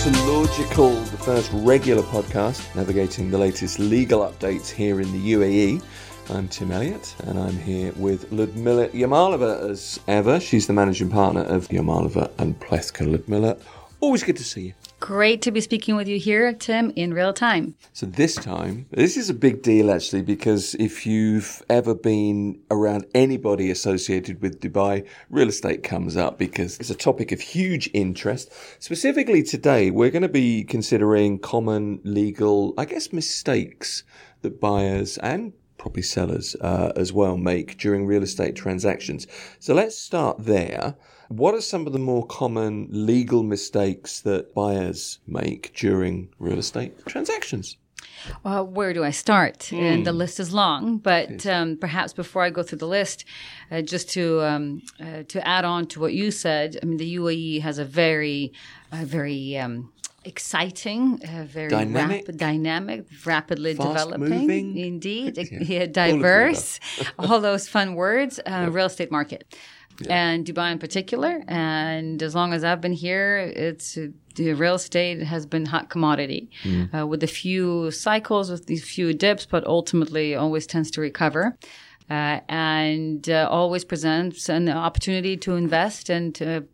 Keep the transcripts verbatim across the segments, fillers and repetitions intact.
to Logical, the first regular podcast navigating the latest legal updates here in the U A E. I'm Tim Elliott, and I'm here with Ludmila Yamalova as ever. She's the managing partner of Yamalova and Plewka. Ludmila, always good to see you. Great to be speaking with you here, Tim, in real time. So this time, this is a big deal actually, because if you've ever been around anybody associated with Dubai, real estate comes up because it's a topic of huge interest. Specifically today, we're going to be considering common legal, I guess, mistakes that buyers and probably sellers uh, as well make during real estate transactions. So let's start there. What are some of the more common legal mistakes that buyers make during real estate transactions? Well, where do I start? Mm. And the list is long, but um, perhaps before I go through the list, uh, just to um, uh, to add on to what you said, I mean, the U A E has a very, uh, very um, exciting, uh, very dynamic, rapid, dynamic, rapidly fast developing, moving. Indeed, yeah. Yeah, diverse, all, all those fun words. Uh, yeah. Real estate market. Yeah. And Dubai in particular. And as long as I've been here, it's uh, the real estate has been hot commodity mm. uh, with a few cycles, with these few dips, but ultimately always tends to recover uh, and uh, always presents an opportunity to invest and to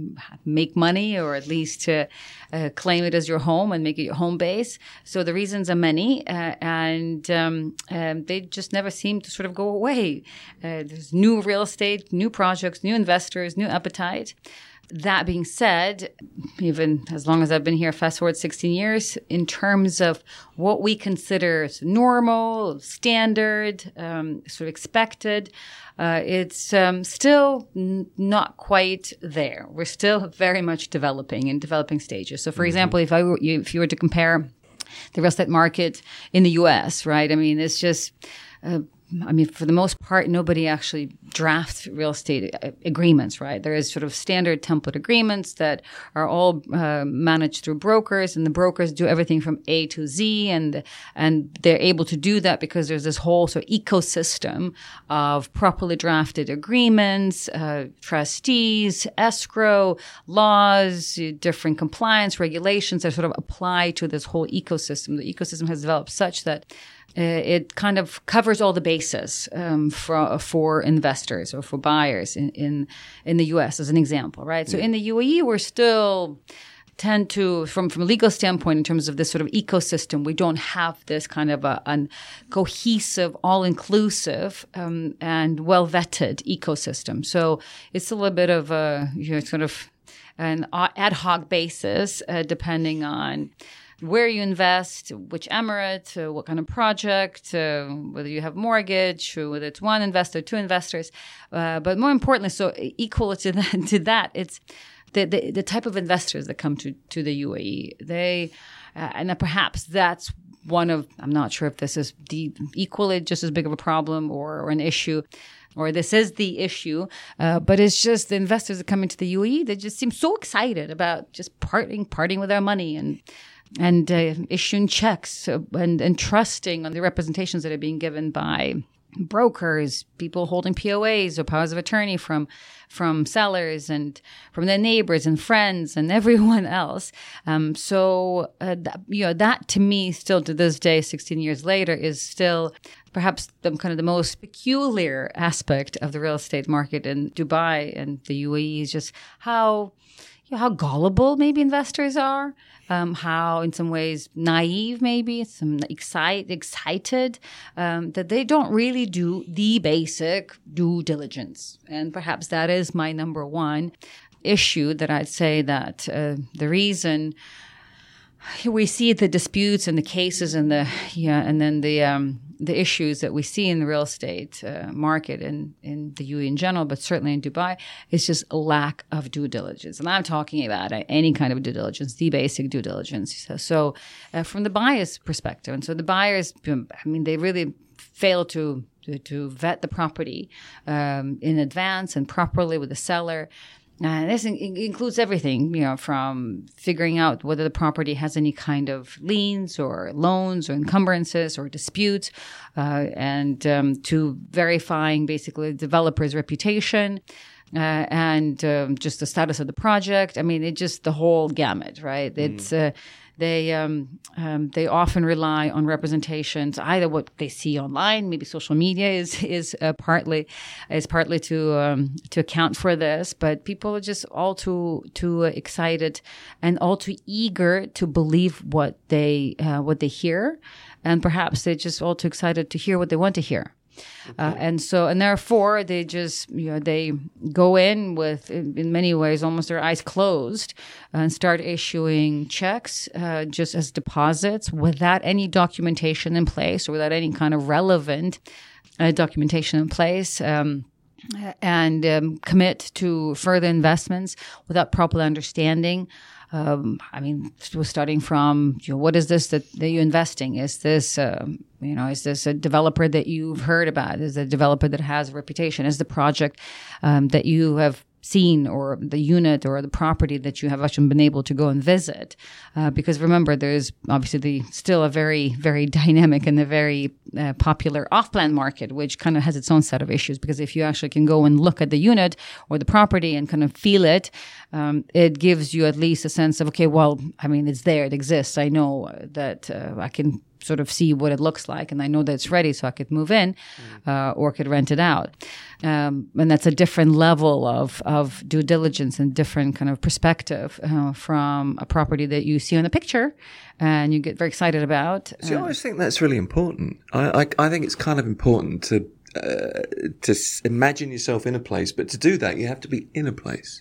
make money, or at least to uh, claim it as your home and make it your home base. So the reasons are many, uh, and um, um, they just never seem to sort of go away. Uh, there's new real estate, new projects, new investors, new appetite. That being said, even as long as I've been here, fast forward sixteen years, in terms of what we consider normal, standard, um, sort of expected, uh, it's um, still n- not quite there. We're still very much developing in developing stages. So, for mm-hmm. example, if I were, if you were to compare the real estate market in the U S, right? I mean, it's just uh, I mean, for the most part, nobody actually drafts real estate agreements, right? There is sort of standard template agreements that are all uh, managed through brokers, and the brokers do everything from A to Z, and and they're able to do that because there's this whole sort of ecosystem of properly drafted agreements, uh, trustees, escrow, laws, different compliance regulations that sort of apply to this whole ecosystem. The ecosystem has developed such that Uh, it kind of covers all the bases um, for for investors or for buyers in, in in the U S as an example, right? So in the U A E, we're still tend to, from from a legal standpoint, in terms of this sort of ecosystem, we don't have this kind of a an cohesive, all-inclusive um, and well-vetted ecosystem. So it's a little bit of a you know sort of an ad hoc basis, uh, depending on where you invest, which emirate, uh, what kind of project, uh, whether you have mortgage, or whether it's one investor, two investors. Uh, but more importantly, so equal to that, to that it's the, the, the type of investors that come to, to the U A E. They, uh, and perhaps that's one of, I'm not sure if this is the, equally just as big of a problem or, or an issue, or this is the issue, uh, but it's just the investors that come into the U A E, they just seem so excited about just parting, parting with their money and and uh, issuing checks and, and trusting on the representations that are being given by brokers, people holding P O As or powers of attorney from from sellers and from their neighbors and friends and everyone else. Um, so, uh, that, you know, that to me still to this day, sixteen years later, is still perhaps the kind of the most peculiar aspect of the real estate market in Dubai and the U A E is just how, you know, how gullible maybe investors are. Um, how, in some ways, naive, maybe, some excite, excited, um, that they don't really do the basic due diligence. And perhaps that is my number one issue that I'd say that uh, the reason we see the disputes and the cases and the yeah, and then the um, the issues that we see in the real estate uh, market in, in the U A E in general, but certainly in Dubai, is just a lack of due diligence. And I'm talking about any kind of due diligence, the basic due diligence. So, so uh, from the buyer's perspective, and so the buyers, I mean, they really fail to to, to vet the property um, in advance and properly with the seller. And this in- includes everything, you know, from figuring out whether the property has any kind of liens or loans or encumbrances or disputes, uh, and um, to verifying basically the developer's reputation. uh, and um, just the status of the project. I mean, it just the whole gamut, right? Mm. It's uh, they um, um, they often rely on representations, either what they see online, maybe social media is is uh, partly is partly to um, to account for this, but people are just all too too excited and all too eager to believe what they uh, what they hear, and perhaps they're just all too excited to hear what they want to hear. Okay. Uh, and so, and therefore, they just, you know, they go in with, in, in many ways, almost their eyes closed and start issuing checks uh, just as deposits without any documentation in place or without any kind of relevant uh, documentation in place. Um, and um, commit to further investments without proper understanding. Um, I mean, we're starting from, you know, what is this that, that you're investing? Is this, uh, you know, is this a developer that you've heard about? Is it a developer that has a reputation? Is the project um, that you have seen, or the unit or the property that you have actually been able to go and visit? Uh, because remember, there's obviously the, still a very, very dynamic and a very uh, popular off-plan market, which kind of has its own set of issues. Because if you actually can go and look at the unit or the property and kind of feel it, um, it gives you at least a sense of, okay, well, I mean, it's there, it exists. I know that uh, I can sort of see what it looks like, and I know that it's ready, so I could move in uh, or could rent it out. Um, and that's a different level of, of due diligence and different kind of perspective uh, from a property that you see on a picture and you get very excited about. See, I always think that's really important. I, I, I think it's kind of important to uh, to imagine yourself in a place, but to do that, you have to be in a place.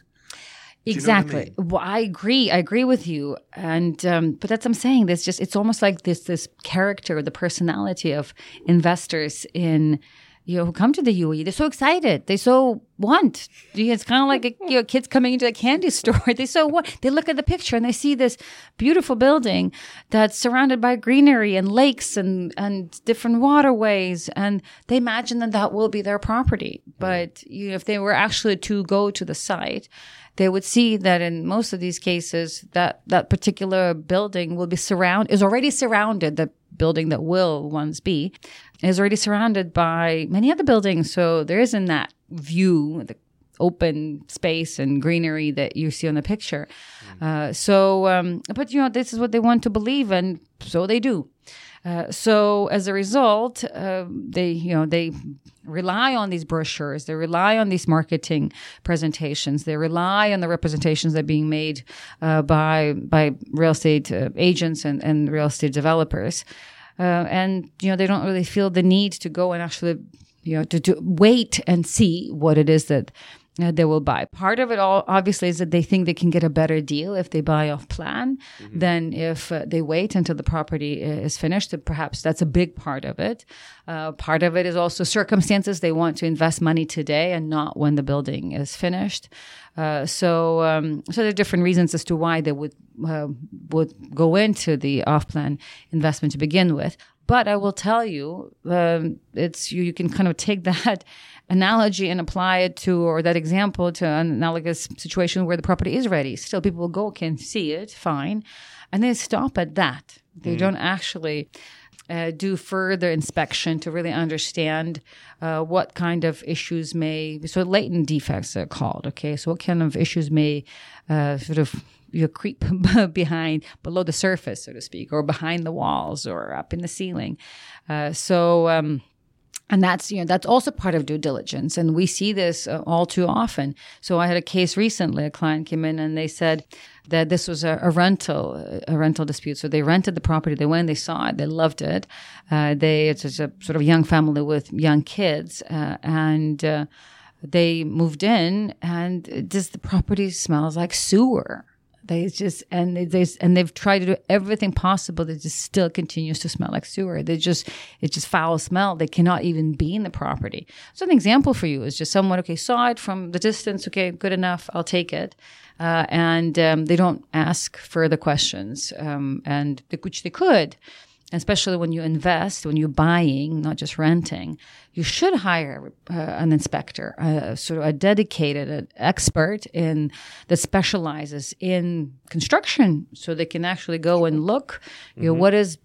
Exactly. You know what I mean? Well, I agree. I agree with you. And, um, but that's what I'm saying. There's just, it's almost like this, this character, the personality of investors in, you know, who come to the U A E. They're so excited. They so want. It's kind of like, you know, kids coming into a candy store. They so want. They look at the picture and they see this beautiful building that's surrounded by greenery and lakes and, and different waterways. And they imagine that that will be their property. But you know, if they were actually to go to the site, they would see that in most of these cases, that, that particular building will be surround is already surrounded, the building that will once be, is already surrounded by many other buildings. So there isn't that view, the open space and greenery that you see on the picture. Mm. Uh, so, um, but you know, this is what they want to believe, and so they do. Uh, so as a result, uh, they, you know, they rely on these brochures, they rely on these marketing presentations, they rely on the representations that are being made uh, by by real estate uh, agents and, and real estate developers. Uh, and, you know, they don't really feel the need to go and actually, you know, to, to wait and see what it is that Uh, they will buy. Part of it all, obviously, is that they think they can get a better deal if they buy off plan mm-hmm. than if uh, they wait until the property is finished. And perhaps that's a big part of it. Uh, part of it is also circumstances. They want to invest money today and not when the building is finished. Uh, so, um, so there are different reasons as to why they would uh, would go into the off-plan investment to begin with. But I will tell you, um, it's you, you can kind of take that analogy and apply it to, or that example to an analogous situation where the property is ready. Still, people will go, can see it, fine. And they stop at that. They mm. don't actually uh, do further inspection to really understand uh, what kind of issues may, so latent defects are called, okay? So what kind of issues may uh, sort of you creep behind, below the surface, so to speak, or behind the walls or up in the ceiling. Uh, so, um, And that's, you know, that's also part of due diligence. And we see this uh, all too often. So I had a case recently, a client came in and they said that this was a, a rental, a rental dispute. So they rented the property. They went, they saw it, they loved it. Uh, they, it's just a sort of young family with young kids. Uh, and, uh, they moved in and just the property smells like sewer. They just, and they, and they've tried to do everything possible. It just still continues to smell like sewer. They just, it's just foul smell. They cannot even be in the property. So an example for you is just someone, okay, saw it from the distance. Okay, good enough. I'll take it. Uh, and, um, they don't ask further questions. Um, and which they could. Especially when you invest, when you're buying, not just renting, you should hire uh, an inspector, uh, sort of a dedicated an expert in that specializes in construction, so they can actually go and look. You know, mm-hmm. what is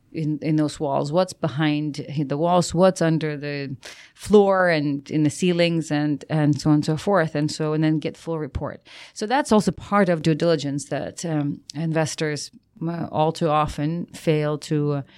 in, in those walls, what's behind the walls, what's under the floor and in the ceilings and, and so on and so forth. And so, and then get full report. So that's also part of due diligence that um, investors uh, all too often fail to uh,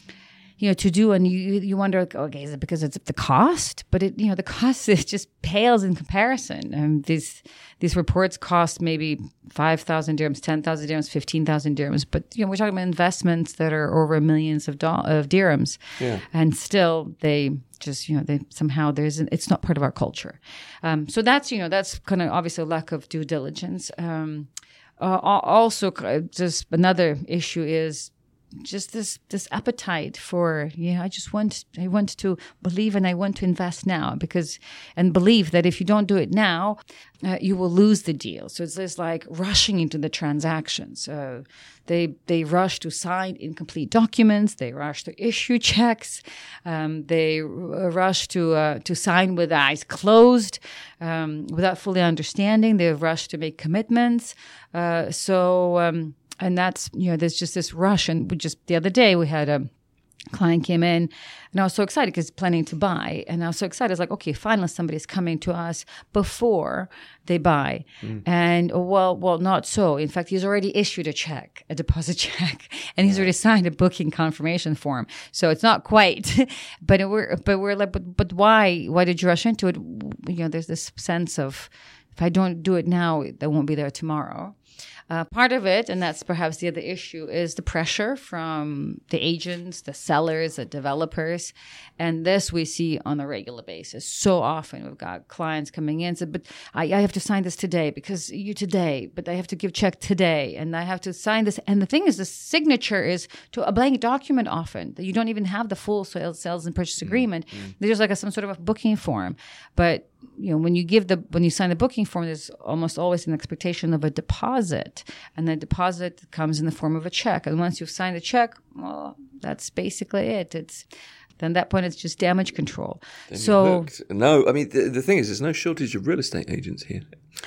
you know, to do, and you you wonder, okay, is it because it's the cost? But it, you know, the cost it just pales in comparison. And these these reports cost maybe five thousand dirhams, ten thousand dirhams, fifteen thousand dirhams. But you know, we're talking about investments that are over millions of do- of dirhams, yeah. and still they just you know they somehow there's an, it's not part of our culture. Um, so that's you know that's kind of obviously a lack of due diligence. Um, uh, also, just another issue is just this this appetite for you know I just want I want to believe and I want to invest now because and believe that if you don't do it now uh, you will lose the deal. So it's this like rushing into the transactions. Uh, they they rush to sign incomplete documents. They rush to issue checks. Um, they r- rush to uh, to sign with eyes closed um, without fully understanding. They rush to make commitments. Uh, so. Um, And that's, you know, there's just this rush. And we just the other day we had a client came in and I was so excited because he's planning to buy. And I was so excited. I was like, okay, finally somebody's coming to us before they buy. Mm. And oh, well, well, not so. In fact, he's already issued a check, a deposit check, and he's already signed a booking confirmation form. So it's not quite, but it, we're, but we're like, but, but why, why did you rush into it? You know, there's this sense of, if I don't do it now, they won't be there tomorrow. Uh, part of it, and that's perhaps the other issue, is the pressure from the agents, the sellers, the developers. And this we see on a regular basis. So often we've got clients coming in and say, but I, I have to sign this today because you today, but I have to give check today and I have to sign this. And the thing is, the signature is to a blank document often that you don't even have the full sales, sales and purchase agreement. Mm-hmm. There's like a, some sort of a booking form. But you know, when you give the, when you sign the booking form, there's almost always an expectation of a deposit, and the deposit comes in the form of a check. And once you've signed the check, well, that's basically it. It's then at that point, it's just damage control. Then so no, I mean the, the thing is, there's no shortage of real estate agents here.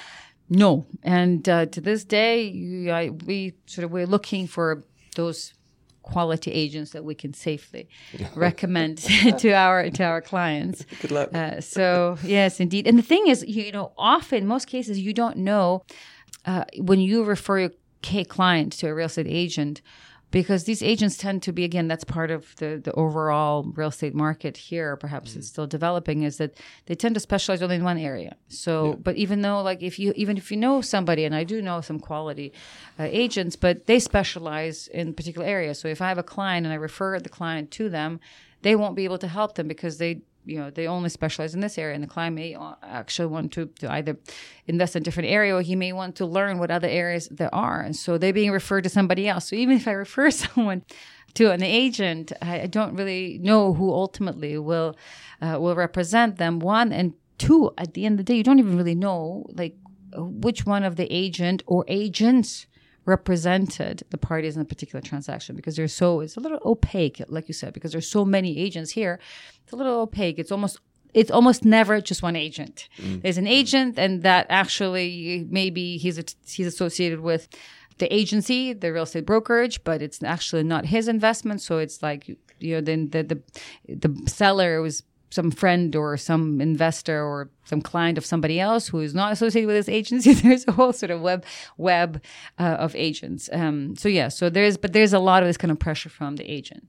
No, and uh, to this day, you, I, we sort of we're looking for those quality agents that we can safely recommend to our to our clients. Good luck. Uh, so yes, indeed. And the thing is, you know, often, in most cases, you don't know uh, when you refer your K client to a real estate agent, because these agents tend to be, again, that's part of the, the overall real estate market here, perhaps mm-hmm. it's still developing, is that they tend to specialize only in one area. So, yeah. But even though, like, if you, even if you know somebody, and I do know some quality uh, agents, but they specialize in a particular area. So if I have a client and I refer the client to them, they won't be able to help them because they, you know, they only specialize in this area, and the client may actually want to, to either invest in a different area, or he may want to learn what other areas there are. And so they're being referred to somebody else. So even if I refer someone to an agent, I, I don't really know who ultimately will uh, will represent them. One, and two, at the end of the day, you don't even really know like which one of the agent or agents represented the parties in a particular transaction, because they're so, it's a little opaque, like you said, because there's so many agents here. It's a little opaque. It's almost, it's almost never just one agent. Mm. There's an agent, and that actually maybe he's a, he's associated with the agency, the real estate brokerage, but it's actually not his investment. So it's like, you know, then the the the seller was some friend or some investor or some client of somebody else who is not associated with this agency. There's a whole sort of web web uh, of agents. Um, so yeah, so there's, but there's a lot of this kind of pressure from the agent.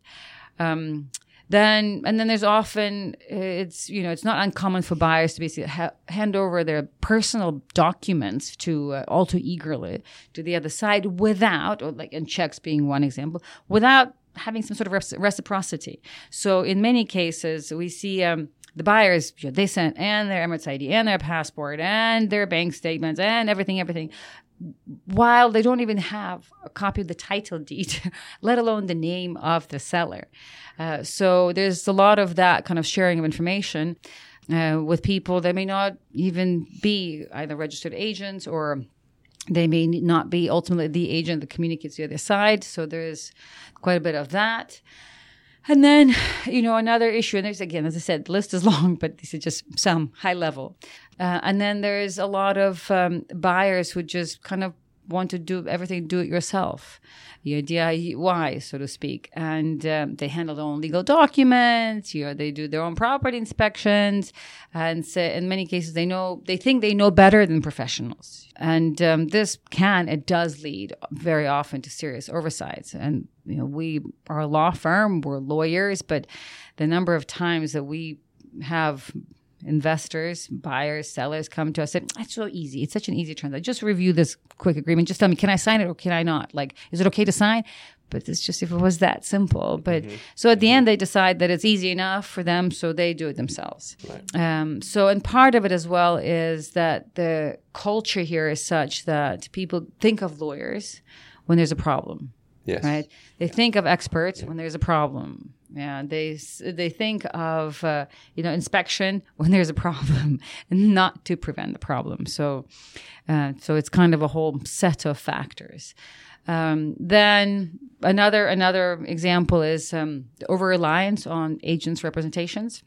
Um, then, and then there's often, it's, you know, it's not uncommon for buyers to basically ha- hand over their personal documents to uh, all too eagerly to the other side without, or like, and checks being one example, without having some sort of reci- reciprocity. So in many cases, we see um, the buyers, you know, they sent and their Emirates I D and their passport and their bank statements and everything, everything, while they don't even have a copy of the title deed, let alone the name of the seller. Uh, so there's a lot of that kind of sharing of information uh, with people that may not even be either registered agents, or they may not be ultimately the agent that communicates to the other side. So there's quite a bit of that. And then, you know, another issue, and there's, again, as I said, the list is long, but these are just some high level. Uh, and then there's a lot of um, buyers who just kind of want to do everything, do it yourself. Your D I Y, so to speak. And um, they handle their own legal documents, you know, they do their own property inspections. And so in many cases, they know, they think they know better than professionals. And um, this can, it does lead very often to serious oversights. And, you know, we are a law firm, we're lawyers, but the number of times that we have investors, buyers, sellers come to us and say, it's so easy. It's such an easy transaction. Just review this quick agreement. Just tell me, can I sign it or can I not? Like, is it okay to sign? But it's just if it was that simple. But mm-hmm. so at the mm-hmm. end, they decide that it's easy enough for them, so they do it themselves. Right. Um, so, and part of it as well is that the culture here is such that people think of lawyers when there's a problem. Yes. Right? They think of experts yeah. when there's a problem. Yeah, they they think of uh, you know inspection when there's a problem, and not to prevent the problem. So, uh, so it's kind of a whole set of factors. Um, then another another example is um, the over reliance on agents' representations.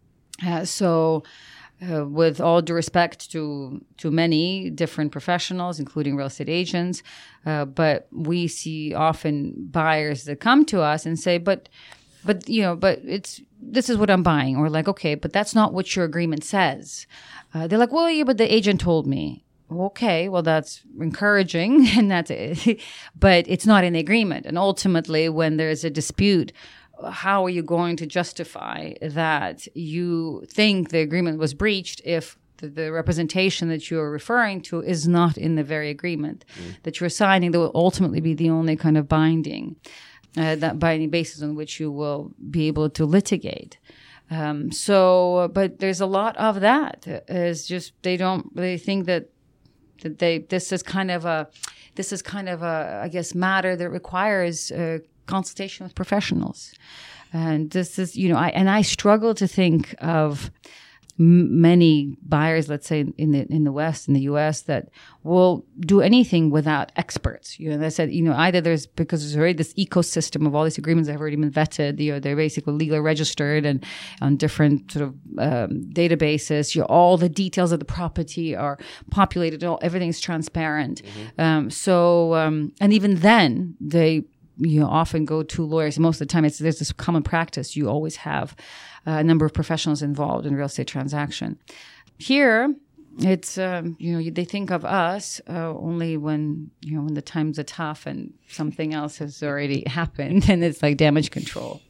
Uh, so. Uh, with all due respect to to many different professionals, including real estate agents, uh, but we see often buyers that come to us and say, "But, but you know, but it's this is what I'm buying," or like, "Okay, but that's not what your agreement says." Uh, they're like, "Well, yeah, but the agent told me." Okay, well, that's encouraging, and that's it. But it's not in the agreement. And ultimately, when there's a dispute, how are you going to justify that you think the agreement was breached if the, the representation that you're referring to is not in the very agreement mm. that you're signing that will ultimately be the only kind of binding, uh, that binding basis on which you will be able to litigate. Um, so, but there's a lot of that. It's just they don't really think that that they this is kind of a this is kind of a I guess matter that requires uh, consultation with professionals. And this is, you know, I and I struggle to think of m- many buyers, let's say in the in the West, in the U S, that will do anything without experts. You know, they said, you know, either there's because there's already this ecosystem of all these agreements that have already been vetted. You know, they're basically legally registered and on different sort of um, databases. You know, all the details of the property are populated. All everything's transparent. Mm-hmm. Um, so, um, and even then, they. You know, often go to lawyers. Most of the time, it's there's this common practice. You always have a number of professionals involved in a real estate transaction. Here, it's um, you know they think of us uh, only when you know when the times are tough and something else has already happened, and it's like damage control.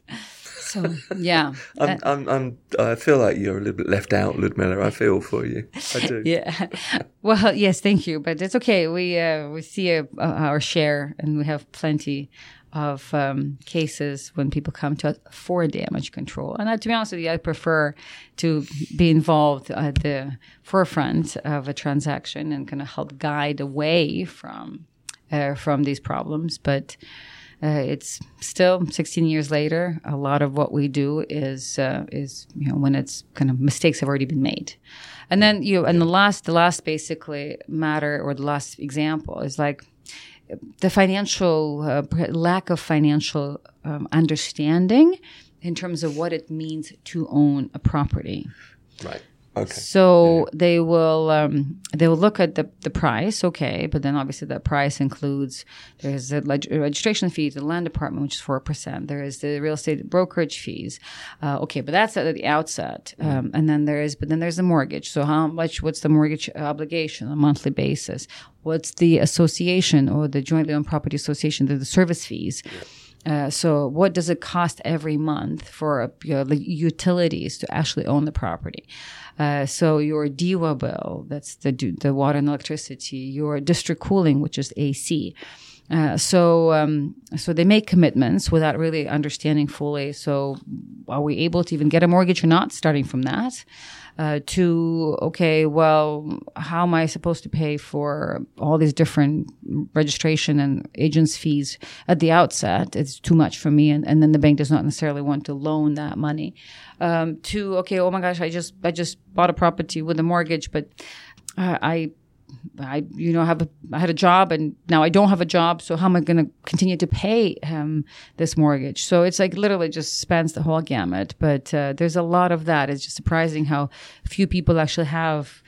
So yeah, I'm, I'm, I'm, I feel like you're a little bit left out, Ludmila. I feel for you. I do. Yeah. Well, yes, thank you, but it's okay. We uh, we see a, a, our share, and we have plenty of um, cases when people come to us for damage control. And uh, to be honest with you, I prefer to be involved at the forefront of a transaction and kind of help guide away from uh, from these problems. But uh, it's still sixteen years later. A lot of what we do is uh, is you know when it's kind of mistakes have already been made. And then you know, and the last the last basically matter or the last example is like. The financial uh, lack of financial um, understanding in terms of what it means to own a property. Right. Okay. So yeah. they will um, they will look at the, the price, okay, but then obviously that price includes there's the leg- registration fees, the land department, which is four percent. There is the real estate brokerage fees, uh, okay, but that's at the outset, um, mm. and then there is, but then there's the mortgage. So how much? What's the mortgage obligation on a monthly basis? What's the association or the jointly owned property association? The, the service fees. Yeah. Uh, so what does it cost every month for uh, you know, the utilities to actually own the property? Uh, so your D W A bill, that's the the water and electricity, your district cooling, which is A C. Uh, so um, so they make commitments without really understanding fully. So are we able to even get a mortgage or not, starting from that? Uh, to, okay, well, how am I supposed to pay for all these different registration and agents fees at the outset? It's too much for me. And, and then the bank does not necessarily want to loan that money. Um, to, okay, oh my gosh, I just, I just bought a property with a mortgage, but uh, I, I, you know, have a, I had a job and now I don't have a job. So how am I going to continue to pay um, this mortgage? So it's like literally just spans the whole gamut. But uh, there's a lot of that. It's just surprising how few people actually have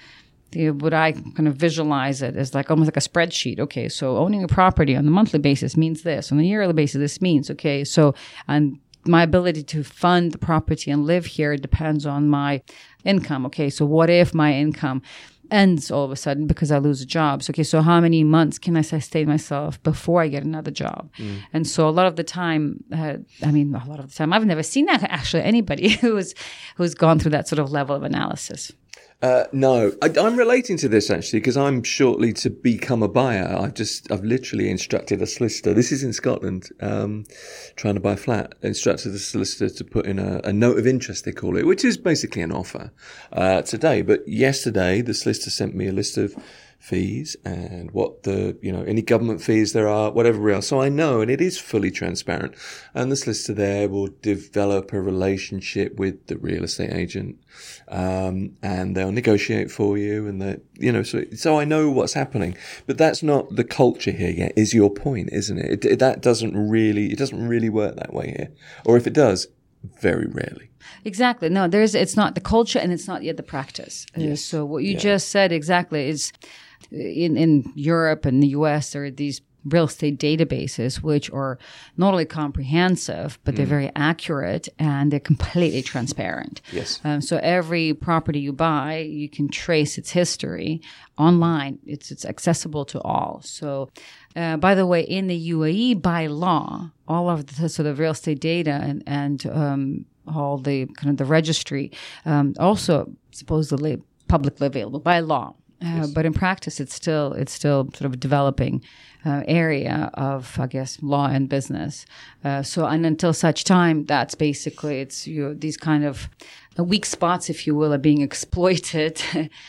the, what I kind of visualize it is like almost like a spreadsheet. Okay, so owning a property on a monthly basis means this. On a yearly basis, this means, okay, so, and my ability to fund the property and live here depends on my income. Okay, so what if my income ends all of a sudden because I lose a job? So, okay, so how many months can I sustain myself before I get another job? Mm. And so a lot of the time, uh, I mean, a lot of the time, I've never seen that actually anybody who's who's gone through that sort of level of analysis. Uh, no, I, I'm relating to this actually because I'm shortly to become a buyer. I've just, I've literally instructed a solicitor. This is in Scotland, um, trying to buy a flat. Instructed the solicitor to put in a, a note of interest, they call it, which is basically an offer, uh, today. But yesterday, the solicitor sent me a list of fees and what the, you know, any government fees there are, whatever else. So I know, and it is fully transparent. And the solicitor there will develop a relationship with the real estate agent, um, and they'll negotiate for you. And that, you know, so, so I know what's happening, but that's not the culture here yet, is your point, isn't it? It, it that doesn't really, it doesn't really work that way here. Or if it does, very rarely. Exactly. No, there's, it's not the culture and it's not yet the practice. Yes. Uh, so what you yeah. just said exactly is, In, in Europe and the U S, there are these real estate databases, which are not only comprehensive, but they're mm. very accurate and they're completely transparent. Yes. Um, so every property you buy, you can trace its history online. It's it's accessible to all. So, uh, by the way, in the U A E, by law, all of the sort of real estate data and and um, all the kind of the registry, um, also supposedly publicly available by law. Uh, yes. But in practice, it's still it's still sort of a developing uh, area of, I guess, law and business. Uh, so, and until such time, that's basically it's you know, these kind of weak spots, if you will, are being exploited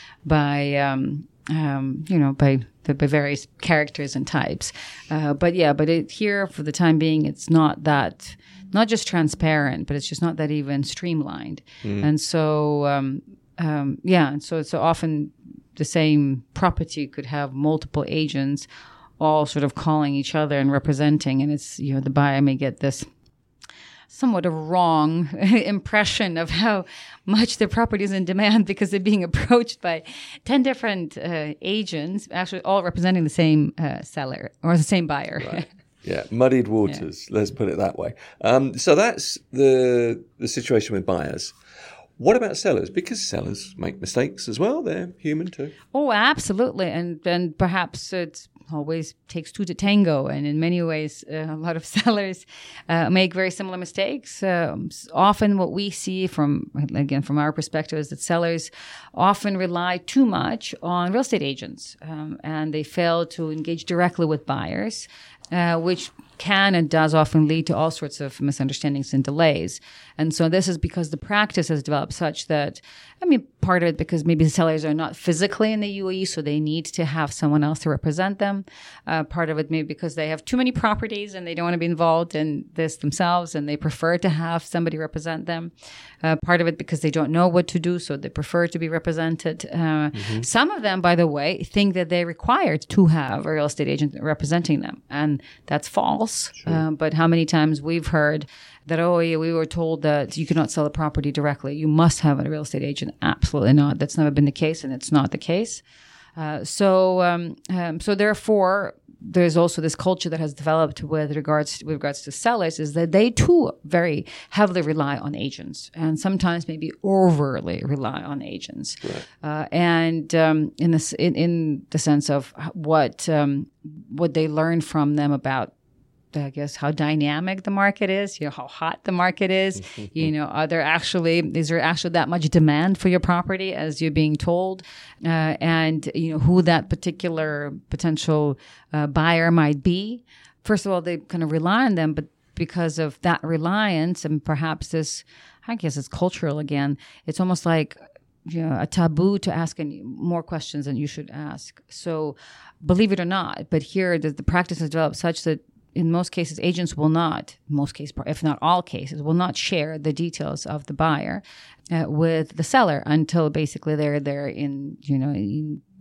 by um, um, you know by by various characters and types. Uh, but yeah, but it, here for the time being, it's not that not just transparent, but it's just not that even streamlined. Mm. And so um, um, yeah, and so so often. The same property could have multiple agents all sort of calling each other and representing. And it's, you know, the buyer may get this somewhat of wrong impression of how much their property is in demand because they're being approached by ten different uh, agents, actually all representing the same uh, seller or the same buyer. Right. Yeah, muddied waters, yeah. Let's put it that way. Um, so that's the the situation with buyers. What about sellers? Because sellers make mistakes as well. They're human too. Oh, absolutely. And and perhaps it always takes two to tango. And in many ways, uh, a lot of sellers uh, make very similar mistakes. Um, often what we see from, again, from our perspective is that sellers often rely too much on real estate agents. Um, and they fail to engage directly with buyers, uh, which can and does often lead to all sorts of misunderstandings and delays. And so this is because the practice has developed such that, I mean, part of it because maybe the sellers are not physically in the U A E, so they need to have someone else to represent them. Uh, part of it maybe because they have too many properties and they don't want to be involved in this themselves and they prefer to have somebody represent them. Uh, part of it because they don't know what to do, so they prefer to be represented. Uh, mm-hmm. Some of them, by the way, think that they're required to have a real estate agent representing them, and that's false. Sure. Uh, but how many times we've heard that, oh, yeah, we were told that you cannot sell a property directly. You must have a real estate agent. Absolutely not. That's never been the case, and it's not the case. Uh, so, um, um, so therefore, there's also this culture that has developed with regards to, with regards to sellers is that they too very heavily rely on agents and sometimes maybe overly rely on agents, right. uh, and um, in this in, in the sense of what um, what they learn from them about. I guess how dynamic the market is, you know, how hot the market is, you know, are there actually, is there actually that much demand for your property as you're being told? Uh, and, you know, who that particular potential uh, buyer might be. First of all, they kind of rely on them, but because of that reliance and perhaps this, I guess it's cultural again, it's almost like, you know, a taboo to ask any more questions than you should ask. So believe it or not, but here the, the practice has developed such that in most cases, agents will not, most cases, if not all cases, will not share the details of the buyer uh, with the seller until basically they're there in, you know, in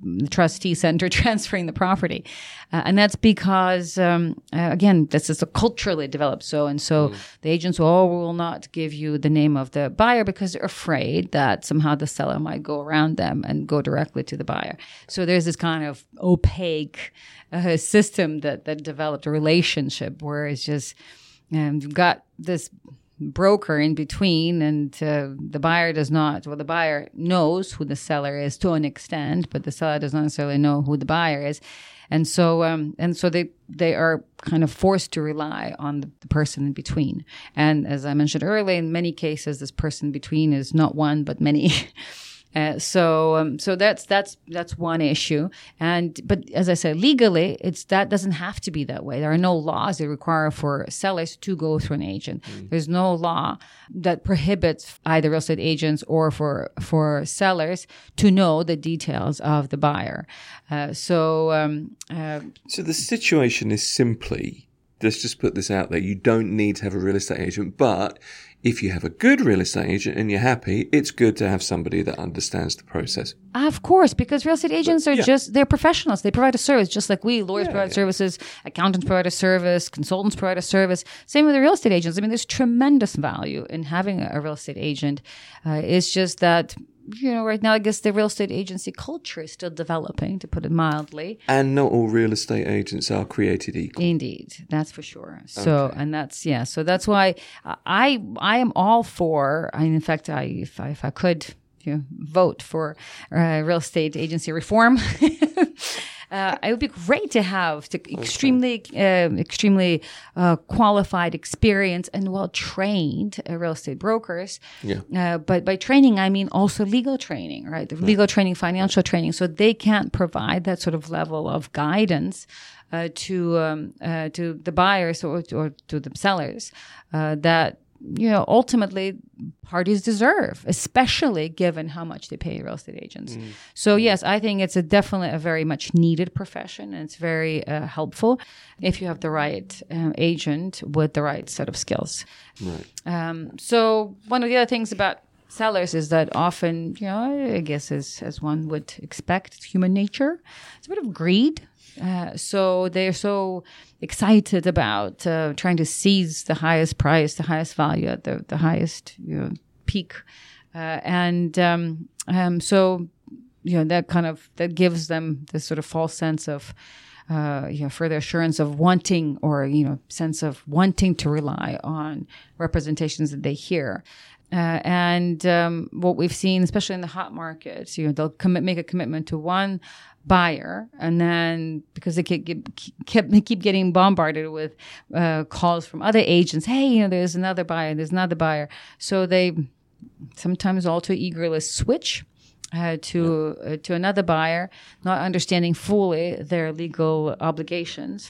the trustee center transferring the property. Uh, and that's because, um, uh, again, this is a culturally developed. So, and so mm. the agents all will not give you the name of the buyer because they're afraid that somehow the seller might go around them and go directly to the buyer. So there's this kind of opaque uh, system that, that developed a relationship where it's just, um, you've got this broker in between, and uh, the buyer does not, well, the buyer knows who the seller is to an extent, but the seller does not necessarily know who the buyer is. And so, um, and so they, they are kind of forced to rely on the, the person in between. And as I mentioned earlier, in many cases, this person in between is not one, but many. Uh, so, um, so that's that's that's one issue, and but as I said, legally, it's that doesn't have to be that way. There are no laws that require for sellers to go through an agent. Mm. There's no law that prohibits either real estate agents or for for sellers to know the details of the buyer. Uh, so, um, uh, so the situation is simply, let's just put this out there: you don't need to have a real estate agent, but if you have a good real estate agent and you're happy, it's good to have somebody that understands the process. Of course, because real estate agents are yeah. just, they're professionals. They provide a service just like we. Lawyers yeah, provide yeah. services, accountants provide a service, consultants provide a service. Same with the real estate agents. I mean, there's tremendous value in having a, a real estate agent. Uh, it's just that, you know, right now, I guess the real estate agency culture is still developing, to put it mildly. And not all real estate agents are created equal. Indeed, that's for sure. So, okay. and that's, yeah, so that's why I I am all for, I, in fact, I if I, if I could you know, vote for uh, real estate agency reform, Uh, it would be great to have to extremely, uh, extremely uh, qualified, experienced, and well-trained uh, real estate brokers. Yeah. Uh, but by training, I mean also legal training, right? The legal training, financial training, so they can't provide that sort of level of guidance uh, to um, uh, to the buyers or, or to the sellers uh, that. You know, ultimately, parties deserve, especially given how much they pay real estate agents. Mm. So, yes, I think it's a definitely a very much needed profession, and it's very uh, helpful if you have the right uh, agent with the right set of skills. Right. Um, so, one of the other things about sellers is that often, you know, I guess as as one would expect, it's human nature. It's a bit of greed. Uh, so they're so excited about uh, trying to seize the highest price, the highest value at the, the highest you know, peak. Uh, and um, um, so, you know, that kind of, that gives them this sort of false sense of, uh, you know, further assurance of wanting or, you know, sense of wanting to rely on representations that they hear. Uh, and um, what we've seen, especially in the hot markets, you know, they'll commit, make a commitment to one buyer, and then because they keep, keep, they keep getting bombarded with uh, calls from other agents, hey, you know, there's another buyer, there's another buyer. So they sometimes all too eagerly switch uh, to uh, to another buyer, not understanding fully their legal obligations.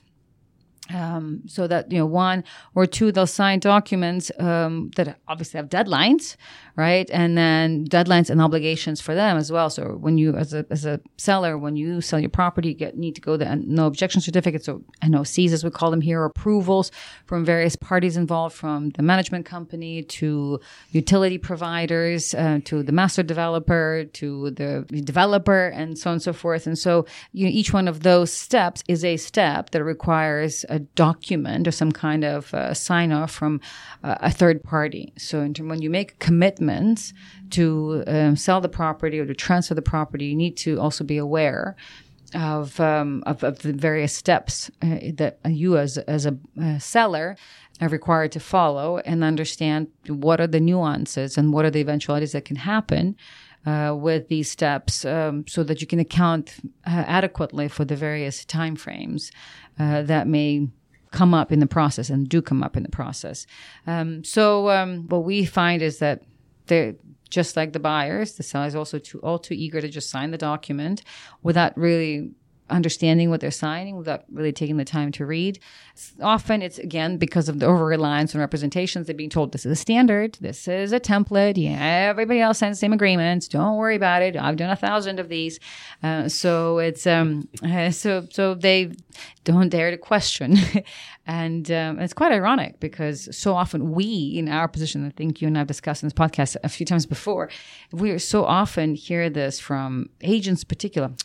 Um, so that, you know, one or two, they'll sign documents um, that obviously have deadlines, right? And then deadlines and obligations for them as well. So when you, as a as a seller, when you sell your property, you get, need to go to no objection certificates, so N O Cs as we call them here, approvals from various parties involved, from the management company to utility providers, uh, to the master developer, to the developer, and so on and so forth. And so, you know, each one of those steps is a step that requires a document or some kind of uh, sign off from uh, a third party. So in term, when you make commitments to um, sell the property or to transfer the property, you need to also be aware of um, of, of the various steps uh, that you as as a uh, seller are required to follow, and understand what are the nuances and what are the eventualities that can happen Uh, with these steps, um, so that you can account uh, adequately for the various timeframes uh, that may come up in the process and do come up in the process. Um, so um, what we find is that they're just like the buyers, the seller is also too, all too eager to just sign the document without really understanding what they're signing, without really taking the time to read. Often it's, again, because of the over-reliance on representations. They're being told, this is a standard, this is a template, yeah, everybody else signs the same agreements, don't worry about it, I've done a thousand of these. Uh, so it's um, uh, so so they don't dare to question. And um, it's quite ironic, because so often we, in our position, I think you and I have discussed in this podcast a few times before, we so often hear this from agents in particular.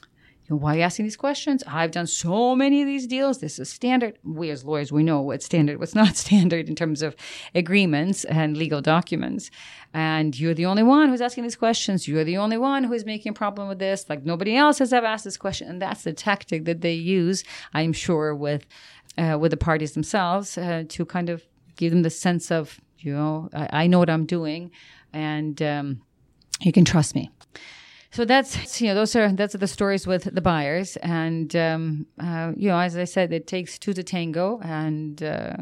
You know, why are you asking these questions? I've done so many of these deals. This is standard. We as lawyers, we know what's standard, what's not standard in terms of agreements and legal documents. And you're the only one who's asking these questions. You're the only one who is making a problem with this. Like nobody else has ever asked this question. And that's the tactic that they use, I'm sure, with uh, with the parties themselves uh, to kind of give them the sense of, you know, I, I know what I'm doing, and um, you can trust me. So that's, you know, those are, that's the stories with the buyers. And, um, uh, you know, as I said, it takes two to tango. And uh,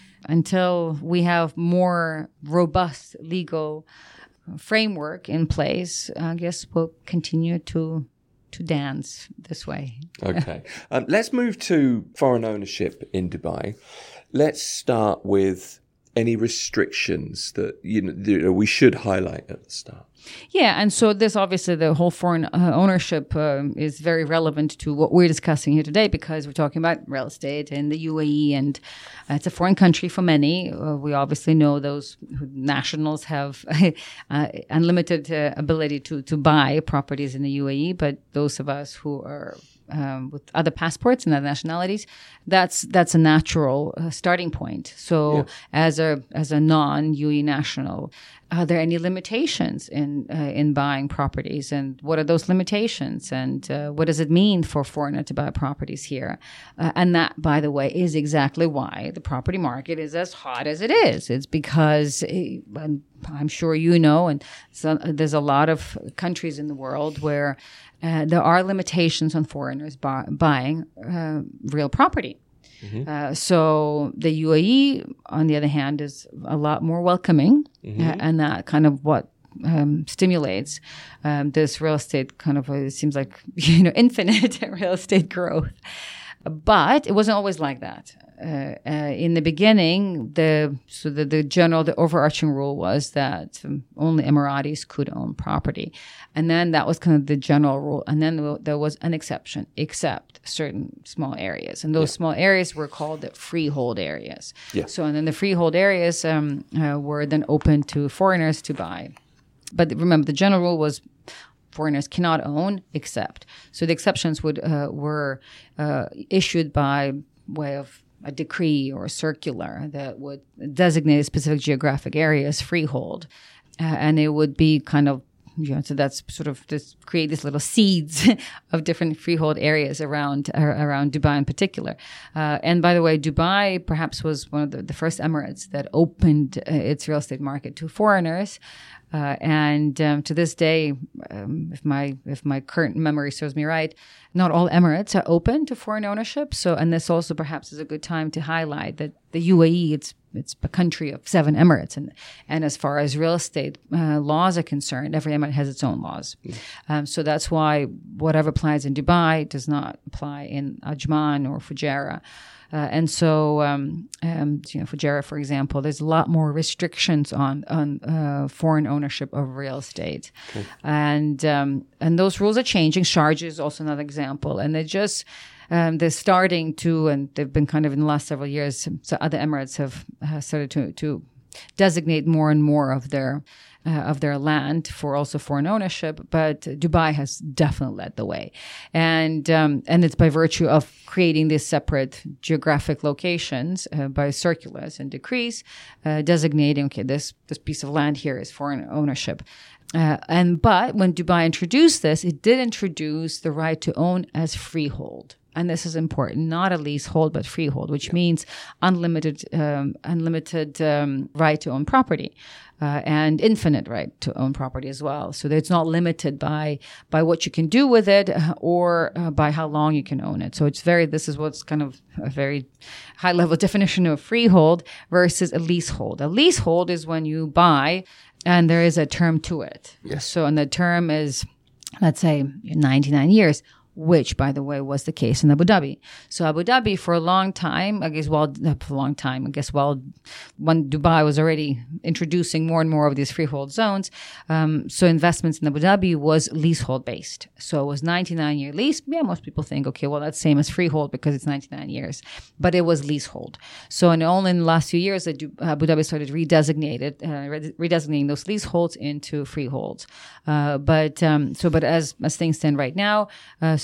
until we have more robust legal framework in place, I guess we'll continue to to dance this way. Okay. Um, let's move to foreign ownership in Dubai. Let's start with any restrictions that, you know, we should highlight at the start. Yeah, and so this obviously the whole foreign uh, ownership um, is very relevant to what we're discussing here today, because we're talking about real estate in the U A E, and uh, it's a foreign country for many. Uh, we obviously know those nationals have uh, unlimited uh, ability to to buy properties in the U A E, but those of us who are Um, with other passports and other nationalities, that's that's a natural uh, starting point. So, yeah. as a as a non-U A E national, are there any limitations in uh, in buying properties, and what are those limitations, and uh, what does it mean for a foreigner to buy properties here? Uh, and that, by the way, is exactly why the property market is as hot as it is. It's because it, I'm sure you know, and so there's a lot of countries in the world where Uh, there are limitations on foreigners buy, buying uh, real property. Mm-hmm. Uh, so the U A E, on the other hand, is a lot more welcoming, mm-hmm. uh, and that kind of what um, stimulates um, this real estate kind of, it seems like, you know, infinite real estate growth. But it wasn't always like that. Uh, uh, in the beginning, the so the, the general, the overarching rule was that um, only Emiratis could own property. And then that was kind of the general rule. And then there was an exception, except certain small areas. And those yeah. small areas were called the freehold areas. Yeah. So, and then the freehold areas um, uh, were then open to foreigners to buy. But remember, the general rule was foreigners cannot own except. So the exceptions would uh, were uh, issued by way of a decree or a circular that would designate specific geographic areas freehold. Uh, and it would be kind of, you know, so that's sort of this create these little seeds of different freehold areas around uh, around Dubai in particular. Uh, and by the way, Dubai perhaps was one of the, the first Emirates that opened uh, its real estate market to foreigners. Uh, and um, to this day, um, if my if my current memory serves me right, not all Emirates are open to foreign ownership. So, and this also perhaps is a good time to highlight that the U A E, it's it's a country of seven Emirates, and and as far as real estate uh, laws are concerned, every Emirate has its own laws. Mm. Um, so that's why whatever applies in Dubai does not apply in Ajman or Fujairah. Uh, and so, um, um, you know, Fujairah, for example, there's a lot more restrictions on on uh, foreign ownership of real estate, okay. and um, and those rules are changing. Sharjah is also another example, and they're just um, they're starting to, and they've been kind of in the last several years. So other Emirates have uh, started to to designate more and more of their. Uh, of their land for also foreign ownership, but Dubai has definitely led the way, and um, and it's by virtue of creating these separate geographic locations uh, by circulars and decrees, uh, designating okay this this piece of land here is foreign ownership, uh, and but when Dubai introduced this, it did introduce the right to own as freehold. And this is important, not a leasehold, but freehold, which yeah. means unlimited, um, unlimited um, right to own property, uh, and infinite right to own property as well. So that it's not limited by by what you can do with it or uh, by how long you can own it. So it's very. This is what's kind of a very high level definition of freehold versus a leasehold. A leasehold is when you buy, and there is a term to it. Yes. So and the term is, let's say, ninety-nine years. Which, by the way, was the case in Abu Dhabi. So Abu Dhabi, for a long time, I guess, well, for a long time, I guess, well, when Dubai was already introducing more and more of these freehold zones, um, so investments in Abu Dhabi was leasehold-based. So it was ninety-nine year lease. Yeah, most people think, okay, well, that's same as freehold because it's ninety-nine years. But it was leasehold. So and only in the last few years that Abu Dhabi started redesignated, uh, redesignating those leaseholds into freeholds. Uh, but um, so, but as as things stand right now, uh,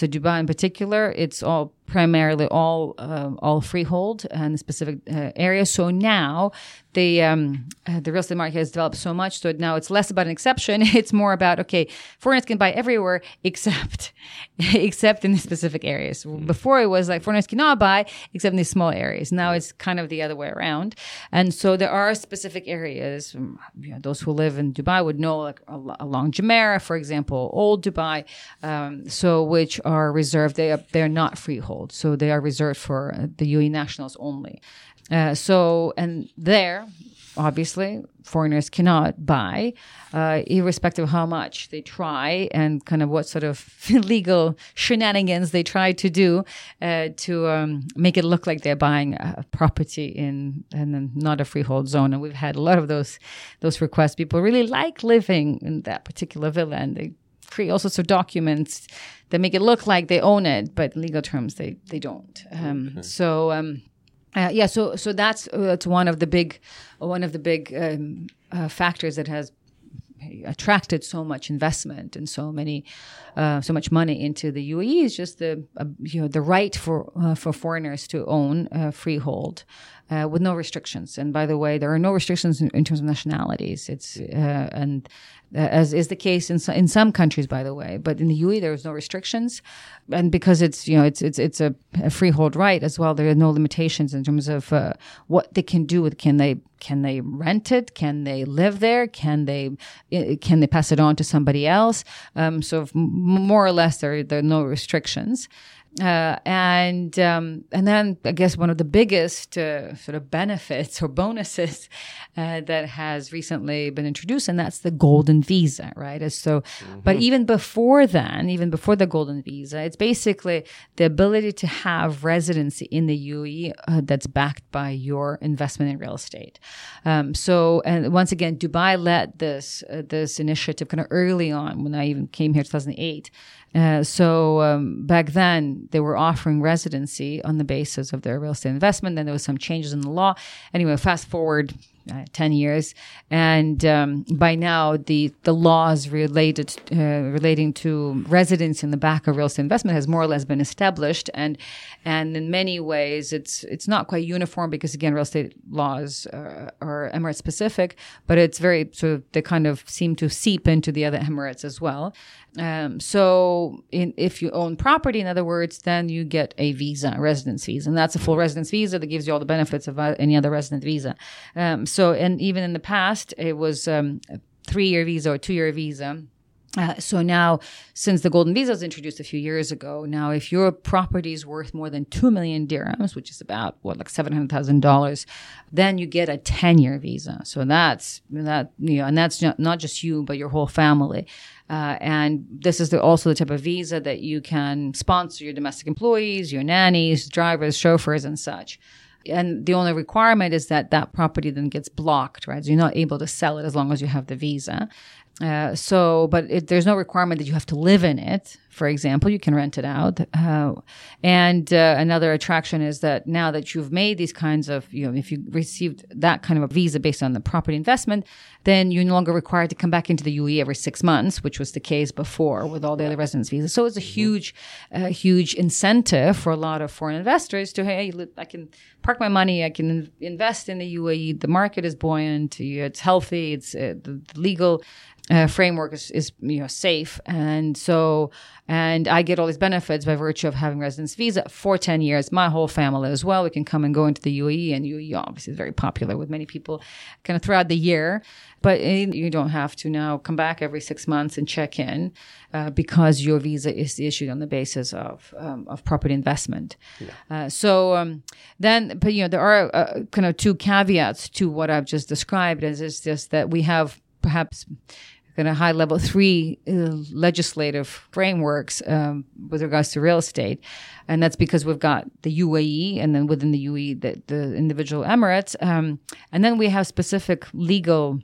so Dubai in particular, it's all primarily all uh, all freehold and specific uh, areas. So now the um, uh, the real estate market has developed so much, so now it's less about an exception. It's more about, okay, foreigners can buy everywhere except except in the specific areas. Before it was like foreigners cannot buy except in these small areas. Now it's kind of the other way around. And so there are specific areas. You know, those who live in Dubai would know, like along Jumeirah, for example, Old Dubai, um, so which are reserved. They are they're not freehold. So they are reserved for the U A E nationals only. Uh, so, and there, obviously, foreigners cannot buy, uh, irrespective of how much they try and kind of what sort of legal shenanigans they try to do uh, to um, make it look like they're buying a property in and not a freehold zone. And we've had a lot of those those requests. People really like living in that particular villa, and they create all sorts of documents that make it look like they own it, but in legal terms they they don't. Um, okay. So um, uh, yeah, so so that's uh, that's one of the big one of the big um, uh, factors that has attracted so much investment and so many uh, so much money into the U A E is just the uh, you know the right for uh, for foreigners to own uh, freehold. Uh, with no restrictions. And by the way, there are no restrictions in, in terms of nationalities. It's uh, and uh, as is the case in so, in some countries, by the way. But in the U A E, there is no restrictions, and because it's you know it's it's it's a, a freehold right as well. There are no limitations in terms of uh, what they can do with. Can they can they rent it? Can they live there? Can they can they pass it on to somebody else? Um, so f- more or less, there there are no restrictions. Uh, and um, and then I guess one of the biggest uh, sort of benefits or bonuses uh, that has recently been introduced, and that's the golden visa, right? And so, mm-hmm. But even before then, even before the golden visa, it's basically the ability to have residency in the U A E uh, that's backed by your investment in real estate. Um, so, and once again, Dubai led this uh, this initiative kind of early on when I even came here in two thousand eight. Uh, so um, back then they were offering residency on the basis of their real estate investment. Then there was some changes in the law. Anyway, fast forward uh, ten years, and um, by now the the laws related uh, relating to residence in the back of real estate investment has more or less been established, and and in many ways it's it's not quite uniform because again real estate laws uh, are Emirate specific, but it's very sort of they kind of seem to seep into the other Emirates as well. Um, so in, if you own property, in other words, then you get a visa, a residence visa, and that's a full residence visa that gives you all the benefits of uh, any other resident visa. Um, so, and even in the past, it was um, a three-year visa or two-year visa. Uh, so now, since the golden visa was introduced a few years ago, now if your property is worth more than two million dirhams, which is about what like seven hundred thousand dollars, then you get a ten-year visa. So that's that you know, and that's not, not just you, but your whole family. Uh, and this is the, also the type of visa that you can sponsor your domestic employees, your nannies, drivers, chauffeurs, and such. And the only requirement is that that property then gets blocked, right? So you're not able to sell it as long as you have the visa. Uh, so, but it, there's no requirement that you have to live in it. For example, you can rent it out. Uh, and uh, another attraction is that now that you've made these kinds of, you know, if you received that kind of a visa based on the property investment, then you're no longer required to come back into the U A E every six months, which was the case before with all the other residence visas. So it's a huge, uh, huge incentive for a lot of foreign investors to, hey, I can park my money, I can invest in the U A E. The market is buoyant, it's healthy, it's uh, the, the legal Uh, framework is, is, you know, safe. And so, and I get all these benefits by virtue of having residence visa for ten years, my whole family as well. We can come and go into the U A E, and U A E obviously is very popular with many people kind of throughout the year. But you don't have to now come back every six months and check in uh, because your visa is issued on the basis of um, of property investment. Yeah. Uh, so um, then, but you know, there are uh, kind of two caveats to what I've just described. Is it's just that we have perhaps kind of high level three uh, legislative frameworks um, with regards to real estate. And that's because we've got the U A E, and then within the U A E, the, the individual Emirates. Um, and then we have specific legal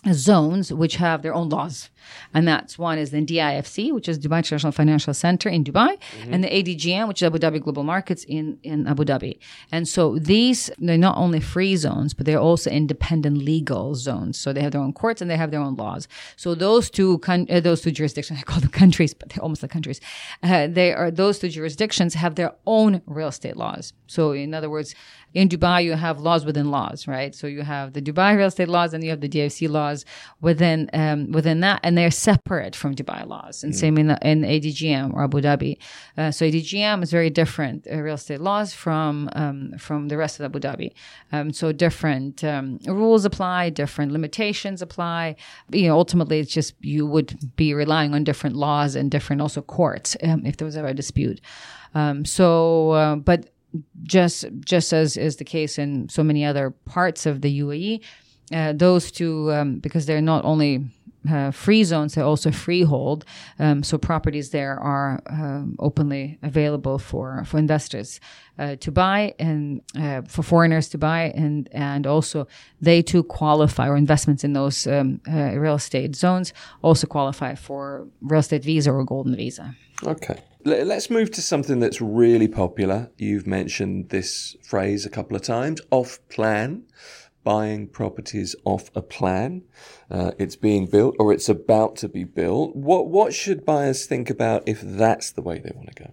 zones which have their own laws. And that's one is the D I F C, which is Dubai International Financial Center in Dubai, mm-hmm. and the A D G M, which is Abu Dhabi Global Markets in, in Abu Dhabi. And so these, they're not only free zones, but they're also independent legal zones. So they have their own courts and they have their own laws. So those two, con- uh, those two jurisdictions, I call them countries, but they're almost like countries. Uh, they are, those two jurisdictions have their own real estate laws. So in other words, in Dubai, you have laws within laws, right? So you have the Dubai real estate laws and you have the D I F C laws within um, within that, and they're separate from Dubai laws. And mm. same in, the, in A D G M or Abu Dhabi. Uh, so A D G M is very different uh, real estate laws from um, from the rest of Abu Dhabi. Um, so different um, rules apply, different limitations apply. You know, ultimately, it's just you would be relying on different laws and different also courts um, if there was ever a dispute. Um, so, uh, but Just just as is the case in so many other parts of the U A E, uh, those two, um, because they're not only uh, free zones, they're also freehold. Um, so properties there are um, openly available for, for investors uh, to buy and uh, for foreigners to buy. And, and also they too qualify, or investments in those um, uh, real estate zones also qualify for real estate visa or golden visa. Okay. Let's move to something that's really popular. You've mentioned this phrase a couple of times, off plan, buying properties off a plan. Uh, it's being built or it's about to be built. What what should buyers think about if that's the way they want to go?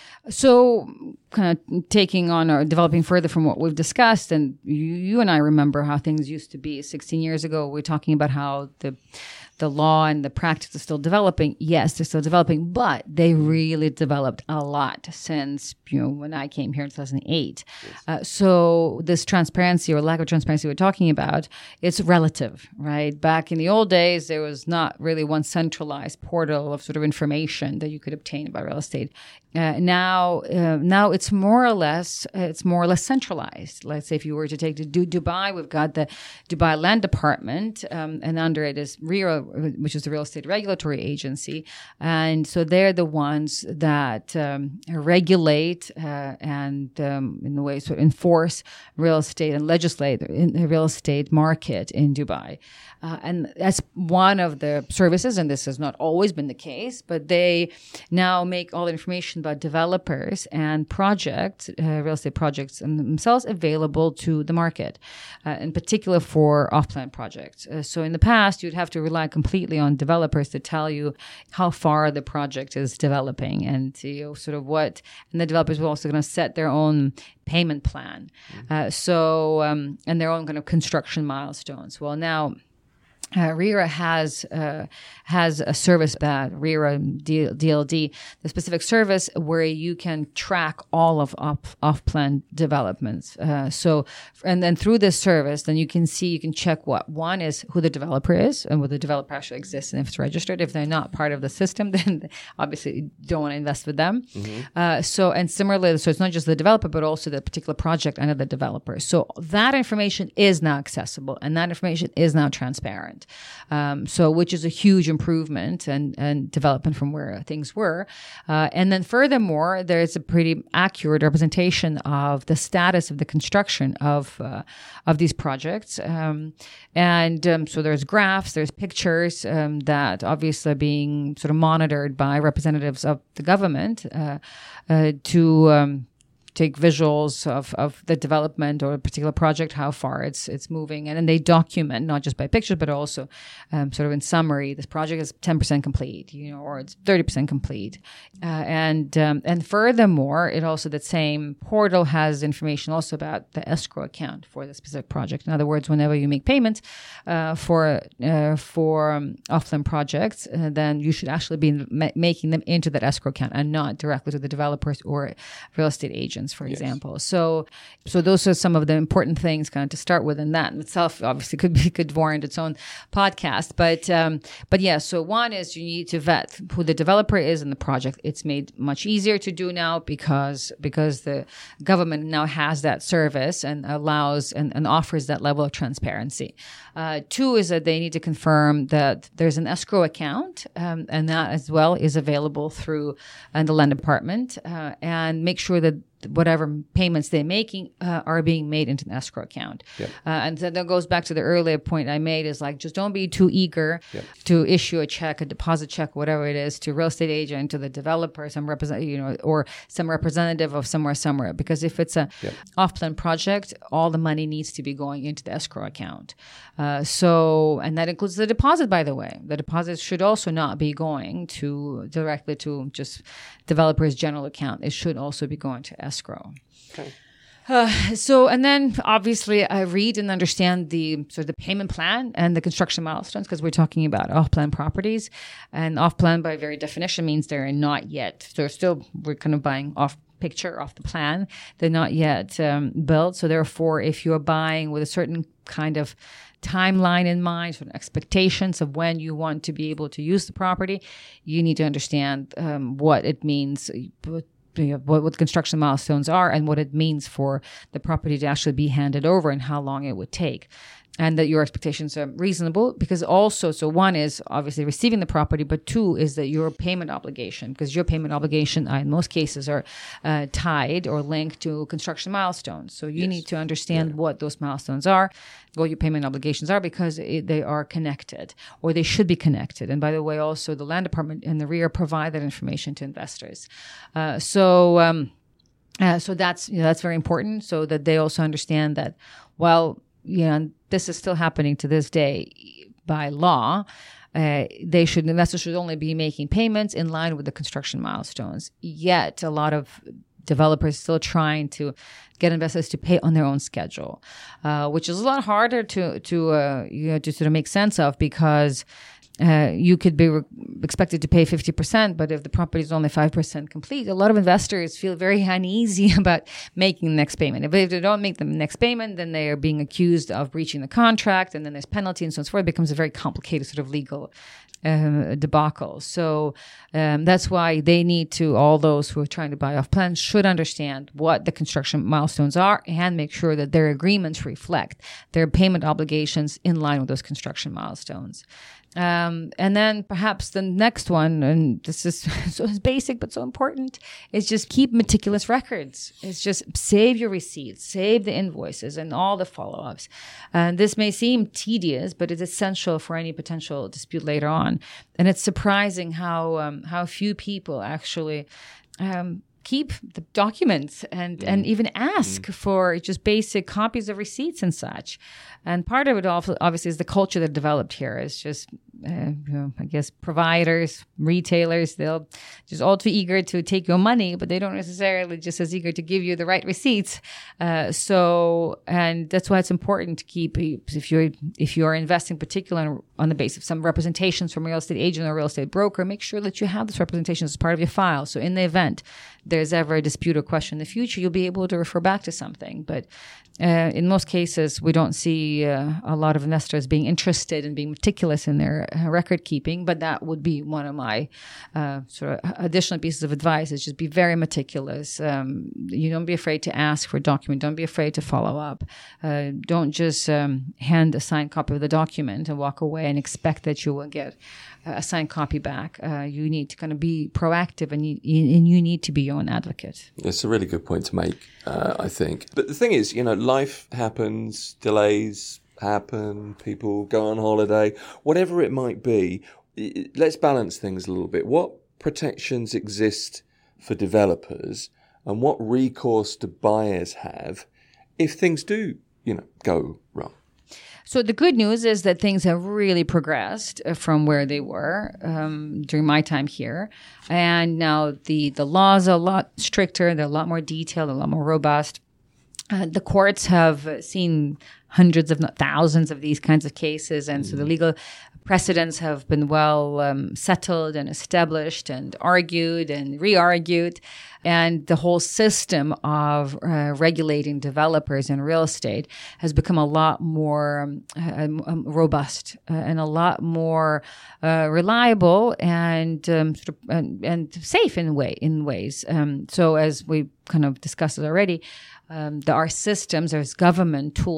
So kind of taking on or developing further from what we've discussed, and you, you and I remember how things used to be sixteen years ago. We're talking about how the the law and the practice is still developing. Yes, they're still developing, but they really developed a lot since, you know, when I came here in two thousand eight. Yes. Uh, so this transparency or lack of transparency we're talking about, it's relative, right? Back in the old days, there was not really one centralized portal of sort of information that you could obtain about real estate. Uh, now, uh, now it's more or less, uh, it's more or less centralized. Let's say if you were to take to du- Dubai, we've got the Dubai Land Department, um, and under it is RERA, which is the Real Estate Regulatory Agency. And so they're the ones that um, regulate uh, and um, in a way sort of enforce real estate and legislate in the real estate market in Dubai. Uh, and that's one of the services, and this has not always been the case, but they now make all the information about developers and projects, uh, real estate projects themselves available to the market, uh, in particular for off-plan projects. Uh, so in the past, you'd have to rely completely on developers to tell you how far the project is developing and you know, sort of what, and the developers were also going to set their own payment plan. Mm-hmm. Uh, so, um, and their own kind of construction milestones. Well, now, Uh, RERA has uh, has a service that RERA D L D, the specific service where you can track all of off, off-plan developments. Uh, so, and then through this service, then you can see, you can check what one is who the developer is and whether the developer actually exists and if it's registered. If they're not part of the system, then obviously you don't want to invest with them. Mm-hmm. Uh, so, and similarly, so it's not just the developer, but also the particular project and the developer. So that information is now accessible and that information is now transparent. Um, so, which is a huge improvement and, and development from where things were. Uh, and then furthermore, there's a pretty accurate representation of the status of the construction of, uh, of these projects. Um, and, um, so there's graphs, there's pictures, um, that obviously are being sort of monitored by representatives of the government, uh, uh, to, um, take visuals of, of the development or a particular project, how far it's it's moving. And then they document, not just by pictures, but also um, sort of in summary, this project is ten percent complete, you know, or it's thirty percent complete. Uh, and um, and furthermore, it also, that same portal has information also about the escrow account for the specific project. In other words, whenever you make payments uh, for uh, for um, off-plan projects, uh, then you should actually be ma- making them into that escrow account and not directly to the developers or real estate agents, for yes. example. So, so those are some of the important things kind of to start with, and that in itself obviously could be, could warrant its own podcast. But, um, but yeah, so one is you need to vet who the developer is in the project. It's made much easier to do now because, because the government now has that service and allows and, and offers that level of transparency. Uh, two is that they need to confirm that there's an escrow account, um, and that as well is available through uh, the land department, uh, and make sure that whatever payments they're making uh, are being made into an escrow account. Yep. Uh, and so that goes back to the earlier point I made is like, just don't be too eager Yep. to issue a check, a deposit check, whatever it is, to a real estate agent, to the developer, some represent, you know, or some representative of somewhere, somewhere. Because if it's a Yep. off-plan project, all the money needs to be going into the escrow account. Uh, so, and that includes the deposit, by the way. The deposit should also not be going to directly to just developer's general account. It should also be going to escrow. Okay. Uh, so, and then obviously I read and understand the sort of the payment plan and the construction milestones, because we're talking about off-plan properties, and off-plan by very definition means they're not yet. They're still, we're kind of buying off picture, off the plan. They're not yet um, built. So therefore, if you're buying with a certain kind of timeline in mind, sort of expectations of when you want to be able to use the property, you need to understand um, what it means, what, what the construction milestones are, and what it means for the property to actually be handed over and how long it would take. And that your expectations are reasonable, because also, so one is obviously receiving the property, but two is that your payment obligation, because your payment obligation uh, in most cases are uh, tied or linked to construction milestones. So you Yes. need to understand Yeah. what those milestones are, what your payment obligations are, because it, they are connected, or they should be connected. And by the way, also the land department and the R E A provide that information to investors. Uh, so, um, uh, so that's, you know, that's very important, so that they also understand that, well, you know, this is still happening to this day by law. Uh, they should, investors should only be making payments in line with the construction milestones. Yet a lot of developers still trying to get investors to pay on their own schedule, uh, which is a lot harder to to uh, you know to sort of make sense of, because Uh, you could be re- expected to pay fifty percent, but if the property is only five percent complete, a lot of investors feel very uneasy about making the next payment. If, if they don't make the next payment, then they are being accused of breaching the contract, and then there's penalty and so on and so forth. It becomes a very complicated sort of legal uh, debacle. So um, that's why they need to, all those who are trying to buy off plan should understand what the construction milestones are and make sure that their agreements reflect their payment obligations in line with those construction milestones. Um, and then perhaps the next one, and this is so it's basic but so important, is just keep meticulous records. It's just save your receipts, save the invoices and all the follow-ups. And this may seem tedious, but it's essential for any potential dispute later on. And it's surprising how um, how few people actually um, keep the documents and, mm. and even ask mm. for just basic copies of receipts and such. And part of it also, obviously, is the culture that developed here. Is just, uh, you know, I guess, providers, retailers, they'll just all too eager to take your money, but they don't necessarily just as eager to give you the right receipts. Uh, so, and that's why it's important to keep, if you're if you're investing particularly on the basis of some representations from a real estate agent or real estate broker, make sure that you have those representations as part of your file. So in the event there's ever a dispute or question in the future, you'll be able to refer back to something. But uh, in most cases, we don't see uh, a lot of investors being interested in being meticulous in their uh, record keeping. But that would be one of my uh, sort of additional pieces of advice: is just be very meticulous. Um, you don't be afraid to ask for a document. Don't be afraid to follow up. Uh, don't just um, hand a signed copy of the document and walk away and expect that you will get a signed copy back. Uh, you need to kind of be proactive, and you, and you need to be your own advocate. That's a really good point to make, uh, I think. But the thing is, you know, life happens, delays happen, people go on holiday, whatever it might be. Let's balance things a little bit. What protections exist for developers, and what recourse do buyers have if things do, you know, go wrong? So the good news is that things have really progressed from where they were um, during my time here. And now the, the laws are a lot stricter. They're a lot more detailed, a lot more robust. Uh, the courts have seen hundreds, if not thousands, of these kinds of cases. And mm-hmm. so the legal precedents have been well um, settled and established and argued and re-argued. And the whole system of uh, regulating developers in real estate has become a lot more um, um, robust uh, and a lot more uh, reliable and, um, sort of, and and safe in way in ways. Um, so as we kind of discussed it already, um, there are systems, there's government tools, government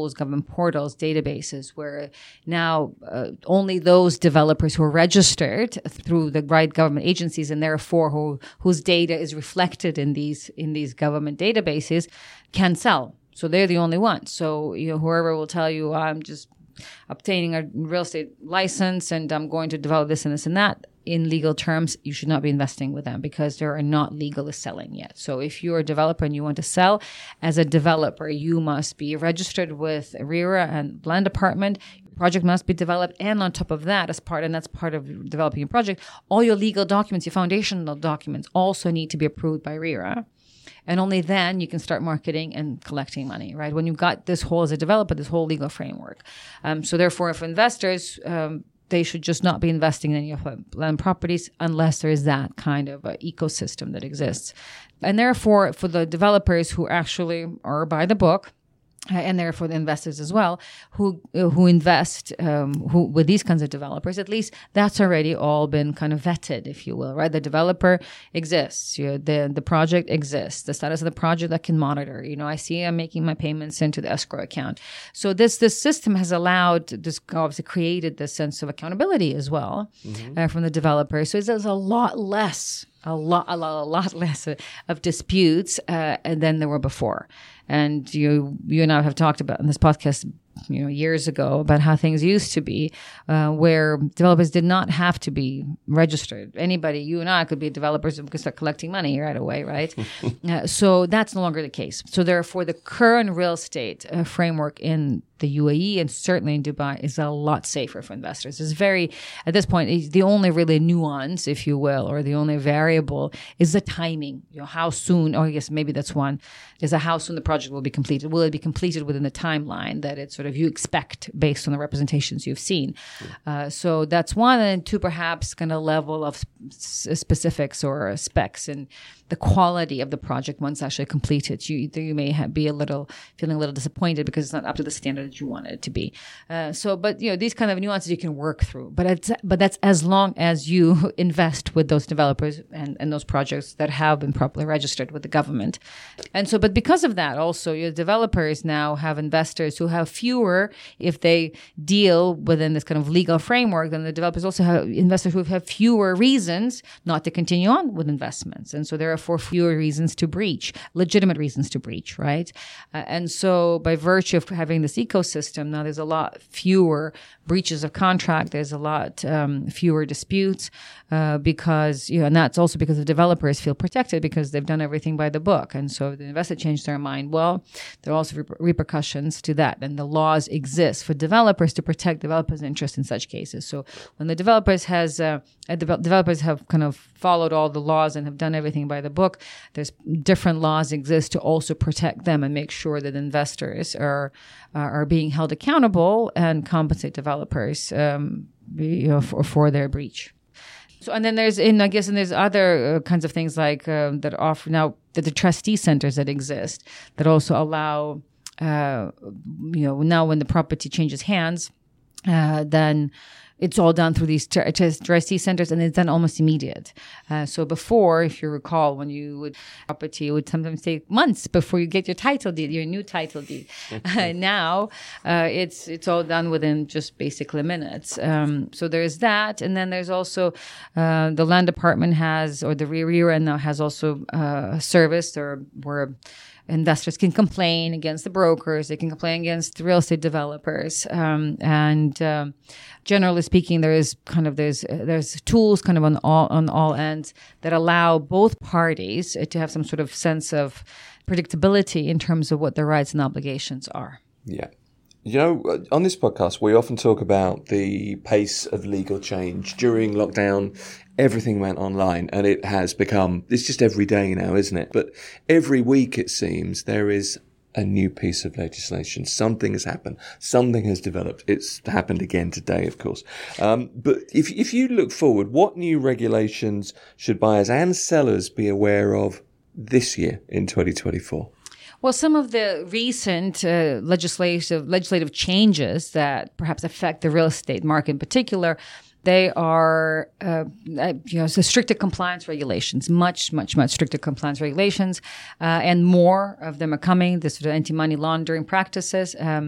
portals, databases, where now uh, only those developers who are registered through the right government agencies and therefore who, whose data is reflected in these in these government databases can sell. So they're the only ones. So you know, whoever will tell you, I'm just obtaining a real estate license and I'm going to develop this and this and that, in legal terms, you should not be investing with them because they are not legally selling yet. So if you're a developer and you want to sell, as a developer, you must be registered with RERA and Land Department. Your project must be developed. And on top of that, as part, and that's part of developing a project, all your legal documents, your foundational documents also need to be approved by RERA. And only then you can start marketing and collecting money, right? When you've got this whole, as a developer, this whole legal framework. Um, so therefore, for investors, um, they should just not be investing in any of land properties unless there is that kind of uh, ecosystem that exists. And therefore, for the developers who actually are by the book, uh, and therefore the investors as well, who uh, who invest um, who with these kinds of developers, at least that's already all been kind of vetted, if you will, right? The developer exists, you know, the the project exists, the status of the project I can monitor. You know, I see I'm making my payments into the escrow account. So this this system has allowed, this obviously created this sense of accountability as well mm-hmm. uh, from the developer. So there's a lot less. A lot, a lot, a lot less of disputes uh, than there were before. And you, you and I have talked about in this podcast, you know, years ago about how things used to be, uh, where developers did not have to be registered. Anybody, you and I, could be developers and could start collecting money right away, right? uh, so that's no longer the case. So therefore, the current real estate uh, framework in the U A E and certainly in Dubai is a lot safer for investors. It's very, at this point, the only really nuance, if you will, or the only variable is the timing. You know, how soon, or I guess maybe that's one, is a how soon the project will be completed. Will it be completed within the timeline that it's sort of you expect based on the representations you've seen? Uh, so that's one. And two, perhaps kind of level of sp- specifics or specs and the quality of the project once actually completed. You, you may have, be a little, feeling a little disappointed because it's not up to the standard that you wanted it to be. Uh, so, but you know, these kind of nuances you can work through. But it's, but that's as long as you invest with those developers and, and those projects that have been properly registered with the government. And so, but because of that, also your developers now have investors who have fewer, if they deal within this kind of legal framework, then the developers also have investors who have fewer reasons not to continue on with investments. And so there are for fewer reasons to breach, legitimate reasons to breach, right? Uh, and so by virtue of having this ecosystem, now there's a lot fewer breaches of contract. There's a lot um, fewer disputes uh, because, you know, and that's also because the developers feel protected because they've done everything by the book. And so if the investor changed their mind, well, there are also reper- repercussions to that. And the laws exist for developers to protect developers' interests in such cases. So when the developers has, uh, uh, de- developers have kind of followed all the laws and have done everything by the book, there's different laws exist to also protect them and make sure that investors are uh, are being held accountable and compensate developers um, you know, for, for their breach. So, and then there's, in I guess, and there's other uh, kinds of things like um, that offer now that the trustee centers that exist that also allow, uh, you know, now when the property changes hands, uh, then it's all done through these trustee centers, and it's done almost immediate. Uh, so before, if you recall, when you would property, it would sometimes take months before you get your title deed, your new title deed. uh, now, uh, it's it's all done within just basically minutes. Um, so there's that, and then there's also uh, the land department has, or the RERA now has also uh, a service or where investors can complain against the brokers. They can complain against the real estate developers. Um, and um, generally speaking, there is kind of there's uh, there's tools kind of on all on all ends that allow both parties to have some sort of sense of predictability in terms of what their rights and obligations are. Yeah. You know, on this podcast, we often talk about the pace of legal change. During lockdown, everything went online, and it has become, it's just every day now, isn't it? But every week, it seems, there is a new piece of legislation. Something has happened. Something has developed. It's happened again today, of course. Um, but if if you look forward, what new regulations should buyers and sellers be aware of this year in twenty twenty-four? Well, some of the recent uh, legislative legislative changes that perhaps affect the real estate market in particular, they are, uh, you know, so stricter compliance regulations, much, much, much stricter compliance regulations, uh, and more of them are coming. The sort of anti-money laundering practices. Um, mm.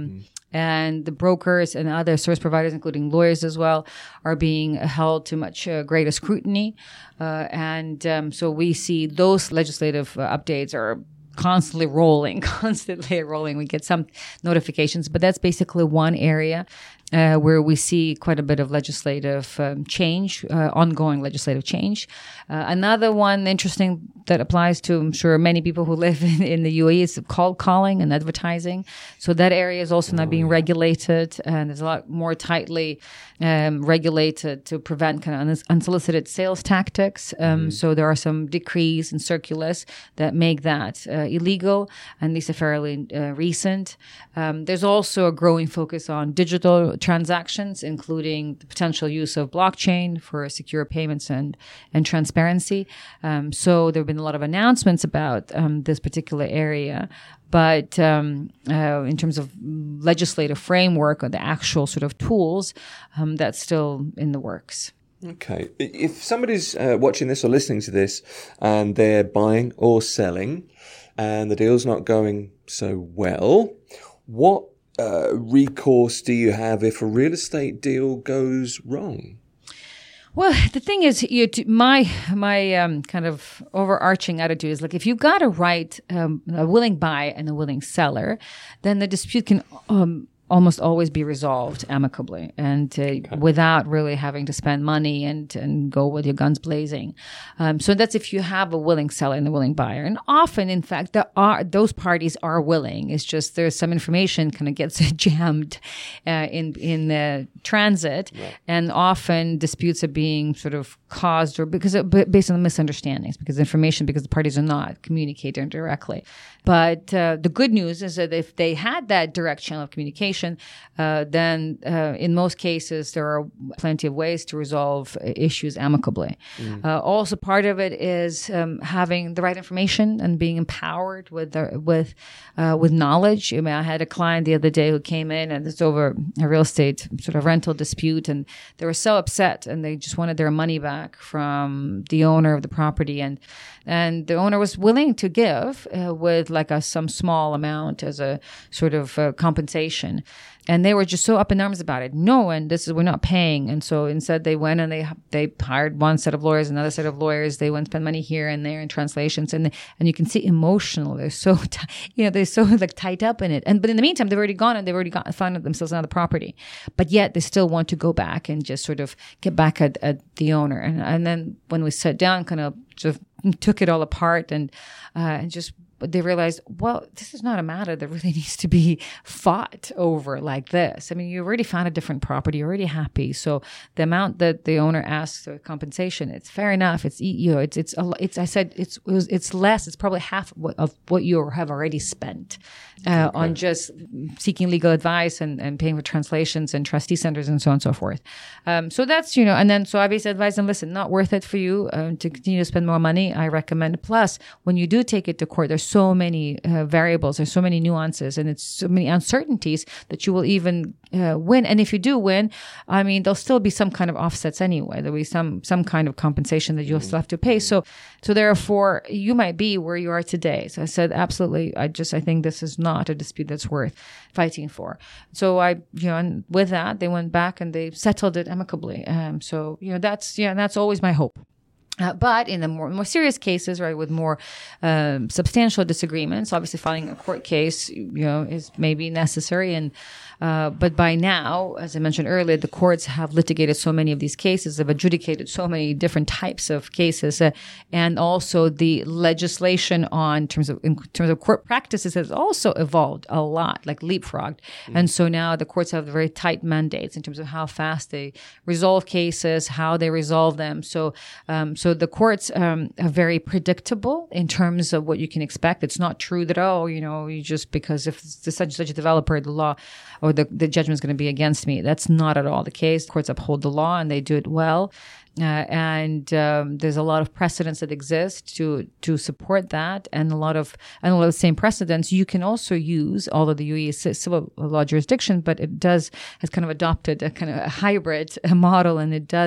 And the brokers and other service providers, including lawyers as well, are being held to much uh, greater scrutiny. Uh, and um, so we see those legislative uh, updates are constantly rolling, constantly rolling. We get some notifications, but that's basically one area uh, where we see quite a bit of legislative um, change, uh, ongoing legislative change. Uh, another one interesting that applies to, I'm sure, many people who live in, in the U A E is cold calling and advertising. So that area is also not being regulated, and there's a lot more tightly um, regulated to prevent kind of unsolicited sales tactics. Um, mm-hmm. So there are some decrees and circulars that make that uh, illegal, and these are fairly uh, recent. Um, there's also a growing focus on digital transactions, including the potential use of blockchain for secure payments and, and transparency. Um, so there have been a lot of announcements about um, this particular area. But um, uh, in terms of legislative framework or the actual sort of tools, um, that's still in the works. Okay. If somebody's uh, watching this or listening to this and they're buying or selling and the deal's not going so well, what uh, recourse do you have if a real estate deal goes wrong? Well, the thing is, you, my my um, kind of overarching attitude is like, if you've got a right, um, a willing buyer and a willing seller, then the dispute can um, almost always be resolved amicably and uh, okay. without really having to spend money and, and go with your guns blazing. Um, so that's if you have a willing seller and a willing buyer. And often, in fact, there are, those parties are willing. It's just there's some information kind of gets jammed uh, in in the transit, right. And often disputes are being sort of caused or because of, based on misunderstandings, because information, because the parties are not communicating directly. But uh, the good news is that if they had that direct channel of communication, uh, then uh, in most cases there are plenty of ways to resolve issues amicably. Mm. Uh, also, part of it is um, having the right information and being empowered with the, with uh, with knowledge. I mean, I had a client the other day who came in and it's over a real estate sort of rental dispute, and they were so upset and they just wanted their money back from the owner of the property, and and the owner was willing to give uh, with like a some small amount as a sort of uh, compensation. And they were just so up in arms about it. No, and this is, we're not paying. And so instead they went and they they hired one set of lawyers, another set of lawyers. They went and spent money here and there in translations. And and you can see emotional. They're so, t- you know, they're so like tied up in it. And but in the meantime, they've already gone and they've already got, found themselves another property. But yet they still want to go back and just sort of get back at, at the owner. And, and then when we sat down, kind of just took it all apart and uh, and just But they realized, well, this is not a matter that really needs to be fought over like this. I mean, you already found a different property. You're already happy. So the amount that the owner asks for compensation, it's fair enough. It's, you know, it's, it's, it's, I said, it's, it was, it's less. It's probably half of what you have already spent uh, okay. on just seeking legal advice and, and paying for translations and trustee centers and so on and so forth. Um, so that's, you know, and then, so I basically advised them, listen, not worth it for you um, to continue to spend more money. I recommend. Plus, when you do take it to court, there's so many uh, variables, there's so many nuances, and it's so many uncertainties that you will even uh, win. And if you do win, I mean, there'll still be some kind of offsets anyway. There'll be some some kind of compensation that you'll still have to pay. So, so therefore, you might be where you are today. So I said, absolutely. I just I think this is not a dispute that's worth fighting for. So I, you know, and with that, they went back and they settled it amicably. Um, so you know, that's yeah, that's always my hope. Uh, but in the more, more serious cases, right, with more um, substantial disagreements, obviously filing a court case, you know, is maybe necessary. And uh, but by now, as I mentioned earlier, the courts have litigated so many of these cases, have adjudicated so many different types of cases, uh, and also the legislation on in terms of in terms of court practices has also evolved a lot, like leapfrogged. Mm-hmm. And so now the courts have very tight mandates in terms of how fast they resolve cases, how they resolve them. So, um, so. So the courts um, are very predictable in terms of what you can expect. It's not true that, oh, you know, you just because if it's such and such a developer, the law or the, the judgment is going to be against me. That's not at all the case. Courts uphold the law and they do it well. Uh, and um, there's a lot of precedents that exist to to support that, and a lot of and a lot of the same precedents you can also use. Although the U A E is a civil law jurisdiction, but it does has kind of adopted a kind of a hybrid model, and it does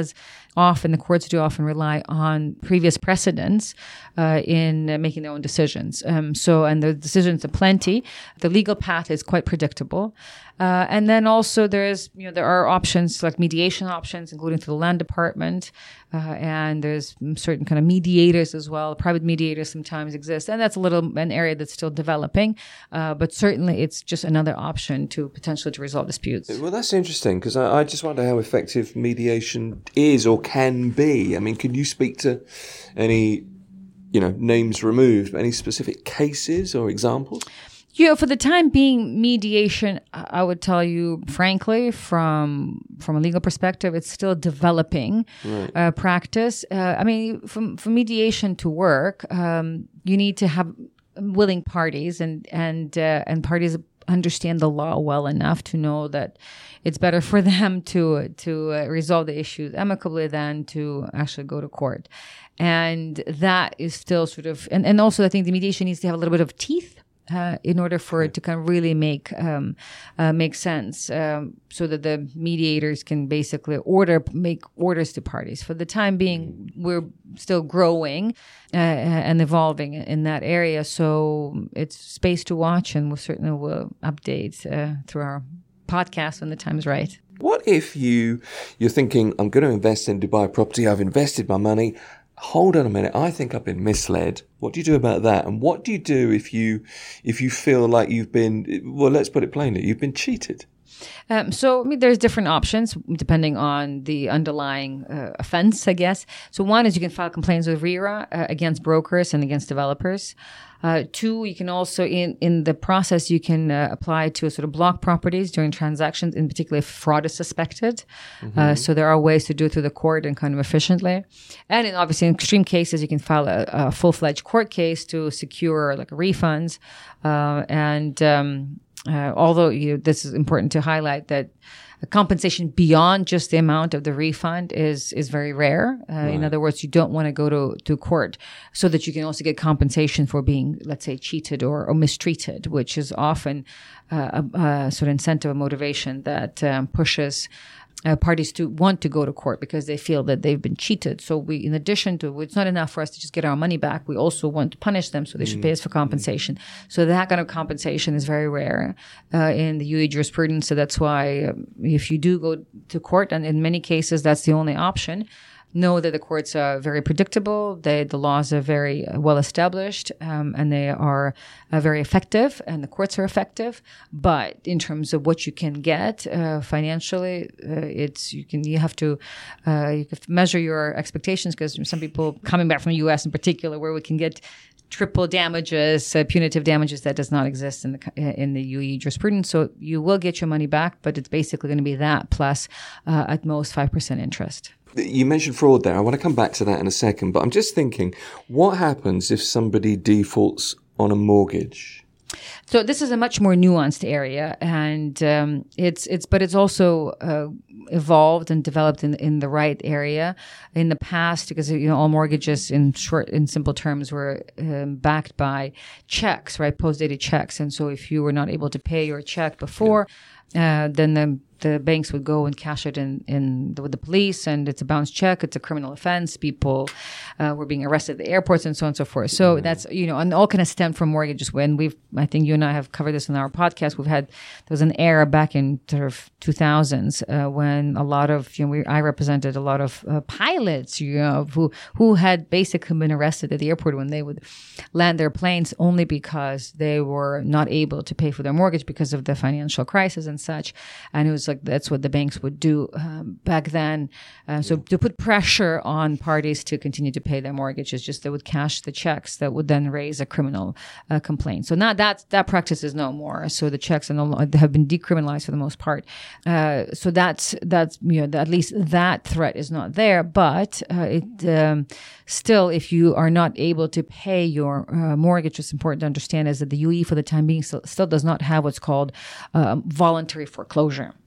often the courts do often rely on previous precedents uh, in uh, making their own decisions. Um, so, and the decisions are plenty. The legal path is quite predictable. Uh, and then also there's, you know, there are options like mediation options, including through the land department. Uh, and there's certain kind of mediators as well. Private mediators sometimes exist. And that's a little, an area that's still developing. Uh, but certainly it's just another option to potentially to resolve disputes. Well, that's interesting because I, I just wonder how effective mediation is or can be. I mean, can you speak to any, you know, names removed, any specific cases or examples? You know, for the time being, mediation, I would tell you, frankly, from from a legal perspective, it's still developing right. uh, practice. Uh, I mean, from, for mediation to work, um, you need to have willing parties and and uh, and parties understand the law well enough to know that it's better for them to to uh, resolve the issues amicably than to actually go to court. And that is still sort of, and, and also I think the mediation needs to have a little bit of teeth. Uh, in order for it to kind of really make um, uh, make sense, um, so that the mediators can basically order make orders to parties. For the time being, we're still growing uh, and evolving in that area, so it's space to watch, and we certainly will update uh, through our podcast when the time is right. What if you you're thinking, I'm going to invest in Dubai property? I've invested my money. Hold on a minute. I think I've been misled. What do you do about that? And what do you do if you if you feel like you've been, well, let's put it plainly, you've been cheated? Um, so, I mean, there's different options depending on the underlying uh, offense, I guess. So one is you can file complaints with R E R A uh, against brokers and against developers. Uh, two, you can also, in, in the process, you can uh, apply to sort of block properties during transactions, in particular if fraud is suspected. Mm-hmm. Uh, so there are ways to do it through the court and kind of efficiently. And in, obviously, in extreme cases, you can file a, a full-fledged court case to secure like refunds. Uh, and um, uh, although you know, this is important to highlight that a compensation beyond just the amount of the refund is is very rare. Uh, right. In other words, you don't want to go to, to court so that you can also get compensation for being, let's say, cheated or, or mistreated, which is often uh, a, a sort of incentive or motivation that um, pushes Uh, parties to want to go to court because they feel that they've been cheated. So we, in addition to, it's not enough for us to just get our money back. We also want to punish them, so they should pay us for compensation. So that kind of compensation is very rare uh, in the U A E jurisprudence. So that's why um, if you do go to court, and in many cases that's the only option, know that the courts are very predictable. They, the laws are very well established, um, and they are uh, very effective, and the courts are effective. But in terms of what you can get uh, financially, uh, it's you can you have to uh, you have to measure your expectations, because some people coming back from the U S in particular, where we can get triple damages, uh, punitive damages, that does not exist in the in the U A E jurisprudence. So you will get your money back, but it's basically going to be that plus uh, at most five percent interest. You mentioned fraud there. I want to come back to that in a second, but I'm just thinking, what happens if somebody defaults on a mortgage? So this is a much more nuanced area, and um, it's it's but it's also uh, evolved and developed in in the right area. In the past, because you know all mortgages in short, in simple terms, were um, backed by checks, right, post-dated checks, and so if you were not able to pay your check before, yeah. uh, then the the banks would go and cash it in, in the, with the police, and it's a bounce check. It's a criminal offense. People uh, were being arrested at the airports and so on and so forth. So mm-hmm. that's, you know, and all kind of stemmed from mortgages. When we've, I think you and I have covered this in our podcast. We've had, there was an era back in sort of two thousands uh, when a lot of, you know, we, I represented a lot of uh, pilots, you know, who, who had basically been arrested at the airport when they would land their planes only because they were not able to pay for their mortgage because of the financial crisis and such. And it was like that's what the banks would do um, back then. Uh, so to put pressure on parties to continue to pay their mortgages, just they would cash the checks that would then raise a criminal uh, complaint. So now that that practice is no more. So the checks are no, have been decriminalized for the most part. Uh, so that's that's you know at least that threat is not there. But uh, it um, still, if you are not able to pay your uh, mortgage, what's important to understand is that the U A E for the time being still, still does not have what's called uh, voluntary foreclosure.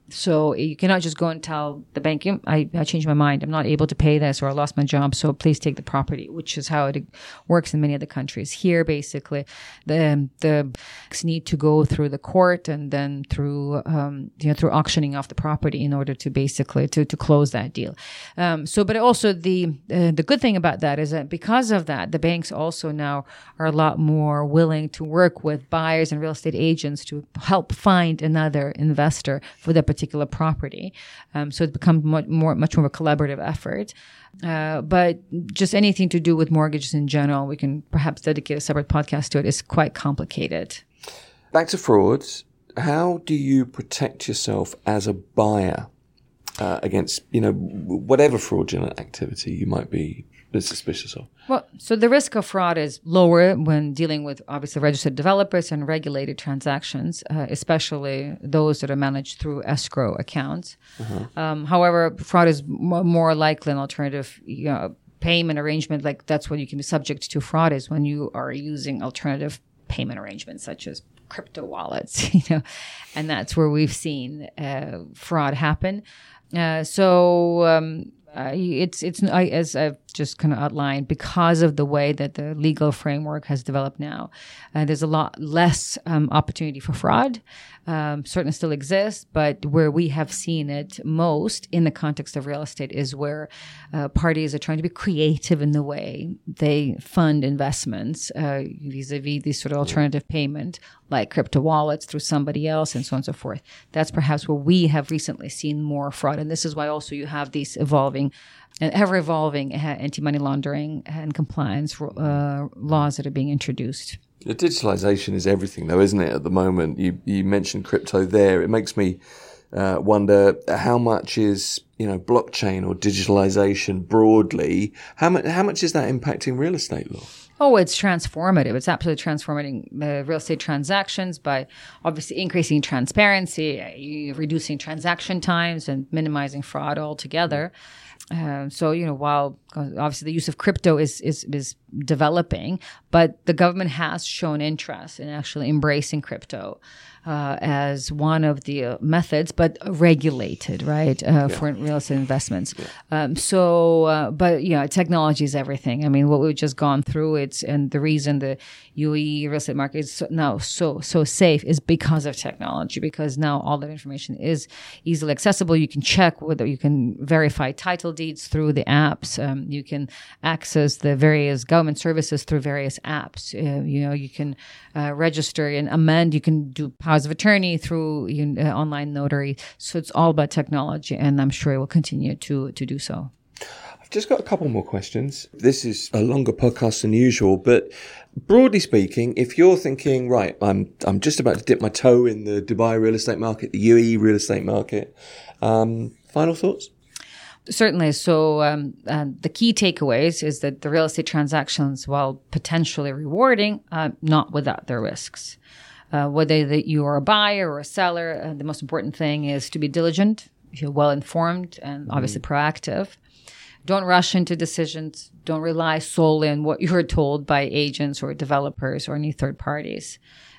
So you cannot just go and tell the bank, I, I changed my mind. I'm not able to pay this, or I lost my job. So please take the property, which is how it works in many other countries. Here, basically, the the banks need to go through the court and then through um, you know through auctioning off the property in order to basically to, to close that deal. Um, so, but also the uh, the good thing about that is that because of that, the banks also now are a lot more willing to work with buyers and real estate agents to help find another investor for the particular property. Um, so it becomes much more, much more of a collaborative effort. Uh, but just anything to do with mortgages in general, we can perhaps dedicate a separate podcast to it, is quite complicated. Back to frauds. How do you protect yourself as a buyer uh, against, you know, whatever fraudulent activity you might be suspicious of? Well, so the risk of fraud is lower when dealing with obviously registered developers and regulated transactions, uh, especially those that are managed through escrow accounts. Uh-huh. Um, however, fraud is m- more likely an alternative, you know, payment arrangement. Like that's when you can be subject to fraud, is when you are using alternative payment arrangements such as crypto wallets, you know, and that's where we've seen uh, fraud happen. Uh, so. Um, Uh, it's it's I, as I've just kind of outlined, because of the way that the legal framework has developed now, uh, there's a lot less um, opportunity for fraud. Um, certainly still exists, but where we have seen it most in the context of real estate is where uh, parties are trying to be creative in the way they fund investments uh, vis-a-vis this sort of alternative payment, like crypto wallets through somebody else and so on and so forth. That's perhaps where we have recently seen more fraud. And this is why also you have these evolving and ever-evolving anti-money laundering and compliance uh, laws that are being introduced. The digitalization is everything, though, isn't it, at the moment? You you mentioned crypto there. It makes me uh, wonder how much is, you know, blockchain or digitalization broadly, how much, how much is that impacting real estate law? Oh, it's transformative. It's absolutely transforming uh, real estate transactions by obviously increasing transparency, uh, reducing transaction times, and minimizing fraud altogether. Uh, so, you know, while obviously the use of crypto is, is, is developing, but the government has shown interest in actually embracing crypto uh, as one of the uh, methods, but regulated, right, uh, yeah. for real estate investments. Yeah. Um, so, uh, but, you know, technology is everything. I mean, what we've just gone through, it's, and the reason the U A E real estate market is so, now so, so safe is because of technology, because now all that information is easily accessible. You can check whether you can verify title deeds through the apps. Um, you can access the various government services through various apps. Uh, you know, you can uh, register and amend. You can do powers of attorney through you know, uh, online notary. So it's all about technology, and I'm sure it will continue to to do so. I've just got a couple more questions. This is a longer podcast than usual, but broadly speaking, if you're thinking, right, I'm I'm just about to dip my toe in the Dubai real estate market, the U A E real estate market, um, final thoughts? Certainly. So um, uh, the key takeaways is that the real estate transactions, while potentially rewarding, uh, not without their risks. Uh, whether that you are a buyer or a seller, uh, the most important thing is to be diligent, you're well informed, and obviously mm. proactive. Don't rush into decisions. Don't rely solely on what you're told by agents or developers or any third parties.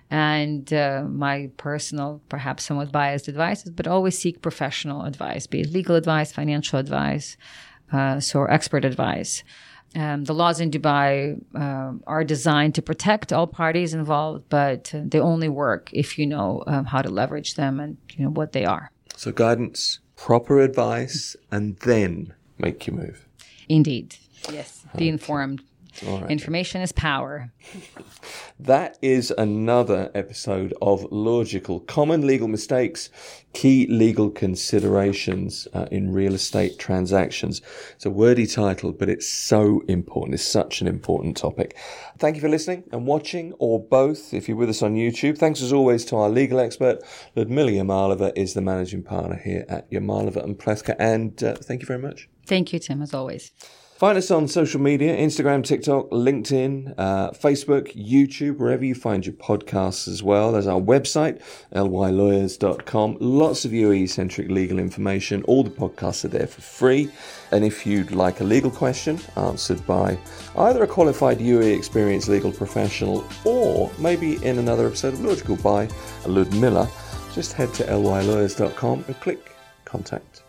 And uh, my personal, perhaps somewhat biased advice is, but always seek professional advice, be it legal advice, financial advice, uh, so or expert advice. Um, the laws in Dubai uh, are designed to protect all parties involved, but uh, they only work if you know um, how to leverage them and you know what they are. So guidance, proper advice, and then make your move. Indeed. Yes. Be okay. informed. All right. Information is power. That is another episode of Logical. Common legal mistakes, key legal considerations uh, in real estate transactions. It's a wordy title, but it's so important. It's such an important topic. Thank you for listening and watching, or both, if you're with us on YouTube. Thanks as always to our legal expert, Ludmila Yamalova, is the managing partner here at Yamalova and Plewka. And uh, thank you very much. Thank you, Tim, as always. Find us on social media, Instagram, TikTok, LinkedIn, uh, Facebook, YouTube, wherever you find your podcasts as well. There's our website, l y lawyers dot com. Lots of U A E-centric legal information. All the podcasts are there for free. And if you'd like a legal question answered by either a qualified U A E experienced legal professional or maybe in another episode of Logical by Ludmila, just head to l y lawyers dot com and click Contact.